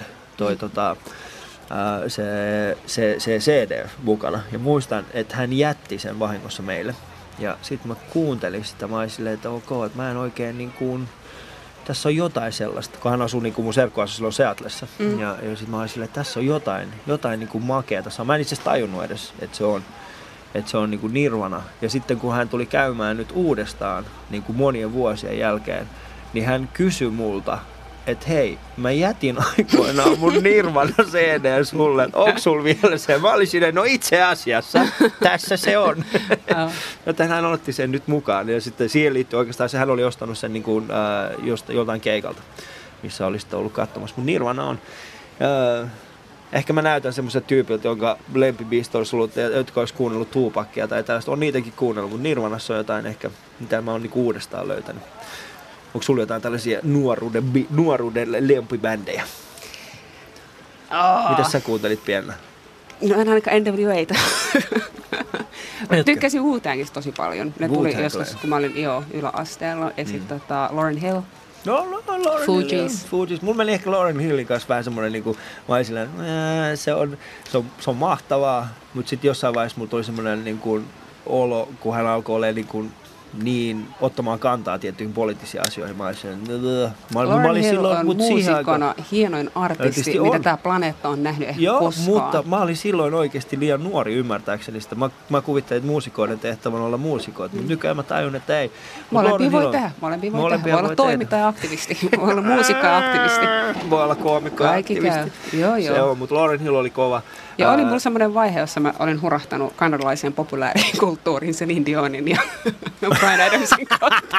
se CD mukana. Ja muistan, että hän jätti sen vahingossa meille. Ja sitten mä kuuntelin sitä, mä olin silleen, että ok, että mä en oikein niin kuin, tässä on jotain sellaista, kun hän asui niin kuin mun serkku asui silloin Seatlessa. Ja sitten mä olin silleen, että tässä on jotain niin kuin makeata. Mä en itse asiassa tajunnut edes, että se on niin kuin Nirvana. Ja sitten kun hän tuli käymään nyt uudestaan niin kuin monien vuosien jälkeen, niin hän kysyi multa, että hei, mä jätin aikoinaan mun Nirvana CD sulle, että onko sulla vielä se? Mä olin silleen, no itse asiassa, tässä se on. Joten hän otti sen nyt mukaan ja sitten siihen liittyy oikeastaan, hän oli ostanut sen niin kuin, joltain keikalta, missä oli sitten ollut katsomassa. Mun Nirvana on, ehkä mä näytän semmoiset tyypiltä, jonka lempibiisit olisi ollut, jotka olisi kuunnellut Tupacia tai tällaista, on niitäkin kuunnellut, mutta Nirvanassa on jotain ehkä, mitä mä oon niin uudestaan löytänyt. Onko sulla jotain tällaisia nuoruuden lempibändejä? Mitäs sä kuuntelit pienenä? No en ainakaan NWA:ta. Tykkäsin Wu-Tangista tosi paljon. Ne tuli joskus, kun mä olin yläasteella. Ja sitten Lauryn Hill. No, Fugees. Mulla meni ehkä Lauryn Hillin kanssa vähän semmoinen, niin kuin, mä olin silleen, se on mahtavaa. Mutta sitten jossain vaiheessa mulla tuli semmoinen niin kuin olo, kun hän alkoi olemaan niin ottamaan kantaa tiettyihin poliittisiin asioihin. Mä olin silloin muusikkona hienoin artisti, mitä tämä planeetta on nähnyt ehkä koskaan. Mutta mä olin silloin oikeasti liian nuori ymmärtääkseni sitä. Mä kuvittelin, että muusikoiden tehtävän olla muusikoita, mutta nykyään mä tajun, että ei. Molempia voi tehdä. Voi olla toimittaja ja aktivisti. Voi olla muusikko ja aktivisti. Voi olla koomikko ja aktivisti. Joo. Se on, mutta Lauryn Hill oli kova. Ja oli mulla semmoinen vaihe, jossa mä olin hurahtanut kanadalaiseen populaarikulttuuriin Celine Dionin ja Bryan Adamsin kautta.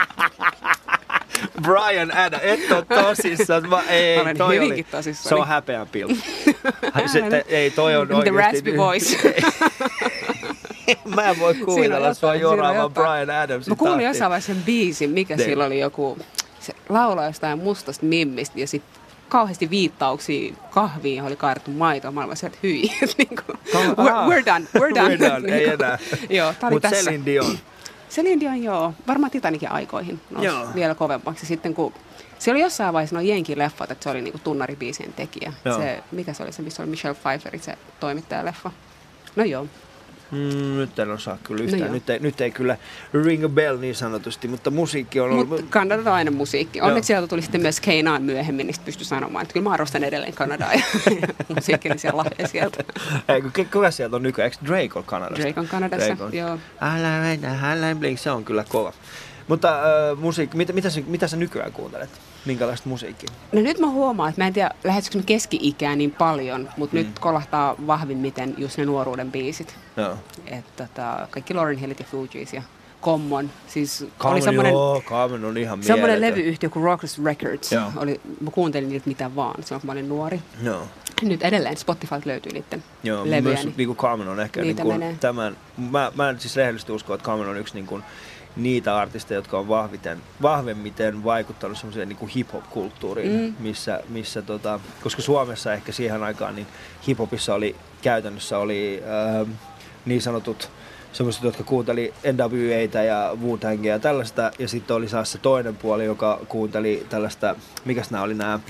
Bryan Adams, et ole tosissaan. Olen hyvinkin tosissaan. Se on häpeän pilkku. Ei, toi on oikeasti. The raspy voice. Mä en voi kuvitella sua joraamaan Bryan Adamsin. Mä kuulin jossain vaiheessa sen biisin, mikä sillä oli joku, se laulaa jostain mustasta mimmistä ja sitten kauheasti viittauksia kahviin, johon oli kaadettu maitoa. Mä olin sieltä hyi. We're done. Ei enää. Joo, tää oli tässä. Mutta Celine Dion, joo. Varmaan Titanicin aikoihin nousi vielä kovemmaksi. Sitten kun se oli jossain vaiheessa nuo Jenki-leffat, että se oli niinku tunnaribiisien tekijä. Mikä se oli se, missä oli Michelle Pfeiffer, se toimittajaleffa? No joo. Nyt en osaa kyllä yhtään. No nyt ei kyllä ring a bell niin sanotusti, mutta musiikki on ollut... Kanada aina musiikki. Onneksi sieltä tuli sitten myös K9 myöhemmin, niin pystyi sanomaan, että kyllä mä arvostan edelleen Kanadaa ja musiikillisia lahjoja sieltä. Kuka sieltä on nykyään? Eikö Drake on Kanadassa? Drake on Kanadassa, joo. Se on kyllä kova. Mutta musiikki, mitä sä nykyään kuuntelet? Minkälaista musiikkia? No nyt mä huomaan, että mä en tiedä, lähestykö keski-ikään niin paljon, mutta nyt kolahtaa vahvimmiten just ne nuoruuden biisit. Joo. Kaikki Lauryn Hillit ja Fugees ja Common. Siis Common on ihan semmoinen levyyhtiö kuin Rawkus Records. Mä kuuntelin niitä mitä vaan silloin, kun mä olin nuori. Joo. Nyt edelleen Spotifylta löytyy niiden levyjä. Myös niin Common on ehkä tämän. Mä en siis rehellisesti usko, että Common on yksi niin kuin niitä artisteja, jotka on vahvemmiten vaikuttanut semmoiseen niin hip-hop-kulttuuriin, missä koska Suomessa ehkä siihen aikaan niin hip-hopissa oli käytännössä niin sanotut semmoiset, jotka kuunteli NWA:tä ja Wu-Tangia ja tällaista, ja sitten oli saas se toinen puoli, joka kuunteli tällaista, mikäs nämä oli nämä,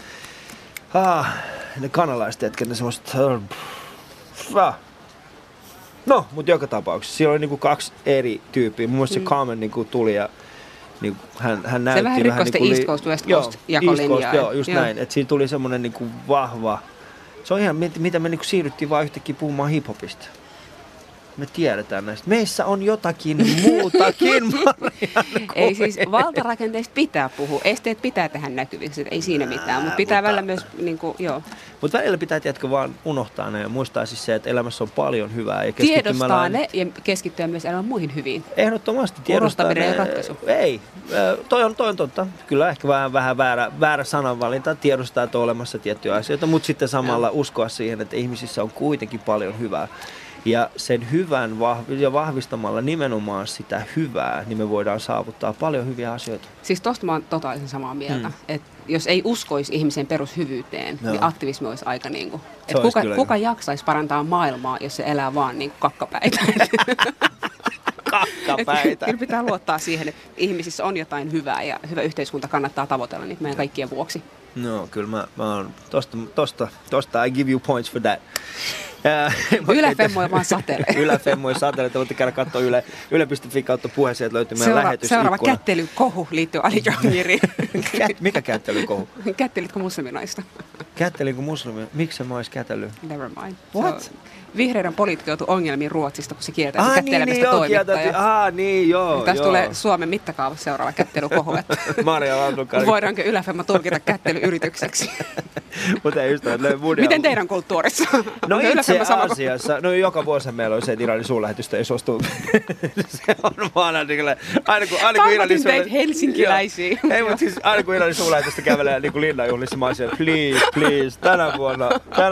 ne kanalaiset jätkät, ne semmoiset, no, mutta joka tapauksessa, siellä oli niinku 2 eri tyyppiä, mun mielestä se Common niinku tuli ja niinku, hän näytti se vähän rikkoi sitä East Coast, West Coast jakolinjaa. Joo, just näin, että siinä tuli semmoinen niinku vahva, se on ihan, mitä me niinku siirryttiin vaan yhtäkkiä puhumaan hiphopista. Me tiedetään näistä. Meissä on jotakin muutakin, Marianne. Ei siis, valtarakenteista pitää puhua. Esteet pitää tehdä näkyviksi, ei siinä mitään. Mutta pitää välillä myös, joo. Mutta välillä pitää, tiedätkö, vaan unohtaa ne ja muistaa siis se, että elämässä on paljon hyvää. Ja tiedostaa ne ja keskittyä myös elämän muihin hyviin. Ehdottomasti tiedostaa ne. Ratkaisu. Ei, toi on totta. Kyllä ehkä vähän väärä sananvalinta. Tiedostaa, että on olemassa tiettyjä asioita, mutta sitten samalla uskoa siihen, että ihmisissä on kuitenkin paljon hyvää. Ja sen hyvän ja vahvistamalla nimenomaan sitä hyvää, niin me voidaan saavuttaa paljon hyviä asioita. Siis tosta mä oon totaalisen samaa mieltä, että jos ei uskoisi ihmisen perushyvyyteen, niin aktivismi olisi aika niin kuin, että kuka jaksaisi parantaa maailmaa, jos se elää vaan niin kuin kakkapäitä. Kakkapäitä. Kyllä pitää luottaa siihen, että ihmisissä on jotain hyvää ja hyvä yhteiskunta kannattaa tavoitella niin meidän kaikkien vuoksi. No kyllä mä oon tosta I give you points for that. Yle-Femmoi vaan satelee. Yle-Femmoi satelee. Te voitte käydä katsoa Yle.fi kautta puheen. Sieltä löytyy meidän lähetysikkuna. Seuraava kättelykohu liittyy Ali Jahangiriin. Mikä kättelykohu? Kättelitkö musliminaista? Kättelinkö muslimia? Miksi mä ois kätellyt? Never mind. What? Vihreiden poliitikko joutui ongelmiin Ruotsista, kun se kieltäytyi kättelemästä toimittajaa. Joo. Tässä tulee Suomen mittakaavassa seuraava kättelykohu. Maria Lahdunkaan. Voidaanko Yle-Femma tulkita kättelyyritykseksi? Mutta ei ystävät, miten teidän kulttuurissa? No itse asiassa, no joka vuosi meillä on se, että Iranin suurlähetystä ei suostu. Se on vaan aina kun Iranin teitä helsinkiläisiä. Ei, mutta siis aina kun Iranin suurlähetystä kävelee niin kuin linnanjuhlissa, mä oon siellä, please, tänä vuonna,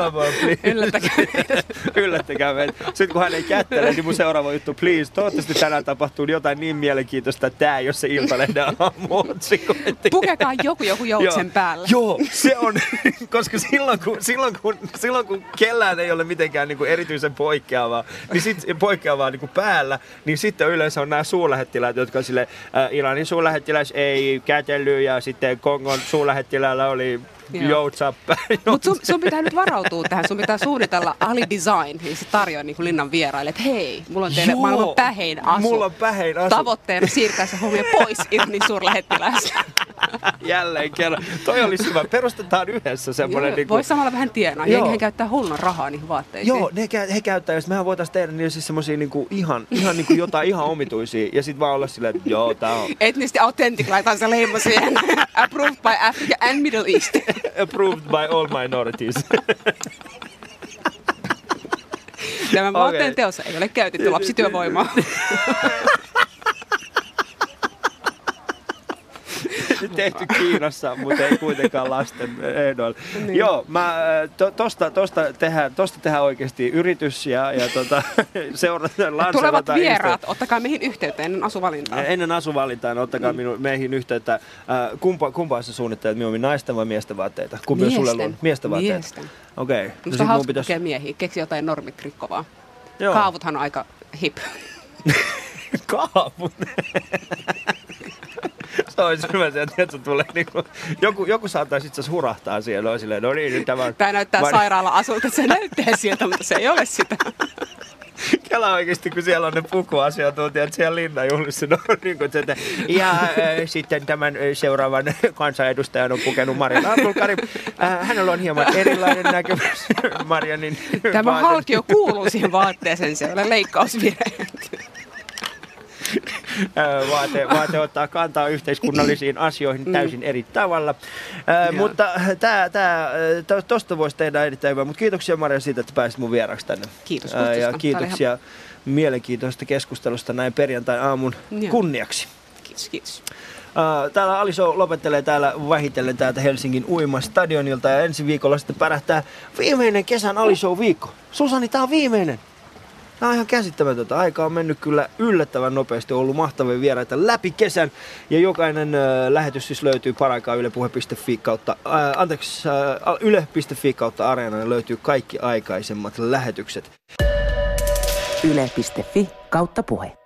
please. Yllättäkää meitä. Sitten kun hän ei kättele, niin mun seuraava juttu, please, toivottavasti tänään tapahtuu jotain niin mielenkiintoista, että tää ei ole se Iltalehden aamuotsikointi. Pukekaa joku joutsen päälle. Joo, se on, koska silloin kun kellään ei ole mitenkään niin kuin erityisen poikkeavaa, niin poikkeavaa niin kuin päällä, niin sitten yleensä on nämä suurlähettiläät, jotka sille Iranin suurlähettiläs ei kätellyt ja sitten Kongon suurlähettiläällä oli joutsappa. Mutta sun pitää nyt varautua tähän. Sun pitää suunnitella Ali Design, niin se tarjoaa niin linnan vieraille, että hei, mulla on teille maailman pähein asu. Mulla on pähein asu. Tavoitteena siirtää se huomio pois Iranin suurlähettilästä. Jälleen kerran. Toi olisi hyvä. Perustetaan yhdessä semmoinen. Niin voisi samalla vähän tienaa. Jengihän käyttää hullun rahaa niihin vaatteisiin. Joo, he käyttää. Ja mehän voitaisiin tehdä niin siis semmosia niinku ihan niinku jotain ihan omituisia. Ja sit vaan olla silleen, että joo, tää on. Ethnically authentic, laitan se leima siihen. Approved by Africa and Middle East. Approved by all minorities. Tämän vaatteen teossa ei ole käytetty lapsityövoimaa. Tehty Kiinassa, mutta ei kuitenkaan lasten ehdoilla. Niin. Joo, tosta tehdään oikeasti yritys ja seurataan. Tulevat vieraat, ottakaa meihin yhteyttä ennen asuvalintaa. Ennen asuvalintaa, ottakaa meihin yhteyttä. Kumpaa sä suunnittelet, minun naisten vai miesten vaatteita? Kumpi on sulle luonut? Miesten vaatteita? Miesten. Okei. Musta on hauska kokea miehiä, keksi jotain normit rikkovaa. Joo. Kaavuthan on aika hip. Kaavut? Se olisi hyvä se, että tulee niinku, joku saattaisi itse asiassa hurahtaa siellä, on silleen, no niin, nyt tämä on. Tämä näyttää sairaala-asulta, se näyttää sieltä, mutta se ei ole sitä. Kela oikeasti, kun siellä on ne pukuasiantuntijat siellä linnanjuhlissa, no niin kuin että ja sitten tämän seuraavan kansanedustajan on pukenut Marianne Abdulkarim. Hänellä on hieman erilainen näkemys Mariannin. Tämä halkio kuuluu siihen vaatteeseen, se ei ole leikkausvirhe. Vaate ottaa kantaa yhteiskunnallisiin asioihin täysin eri tavalla. Mutta tosta voisi tehdä erittäin hyvä. Mutta kiitoksia Maria siitä, että pääsit mun vieraksi tänne. Kiitos kutsusta. Ja kiitoksia mielenkiintoisesta keskustelusta näin perjantai-aamun kunniaksi. Kiitos. Täällä Ali Show lopettelee täällä vähitellen täältä Helsingin uimastadionilta ja ensi viikolla sitten pärähtää viimeinen kesän Ali Show viikko. Susani, tää on viimeinen. Tää on ihan käsittämätöntä. Aika on mennyt kyllä yllättävän nopeasti. On ollut mahtavia vieraita läpi kesän. Ja jokainen lähetys siis löytyy paraikaa yle.fi kautta, yle.fi kautta Areena. Ja löytyy kaikki aikaisemmat lähetykset. Yle.fi kautta puhe.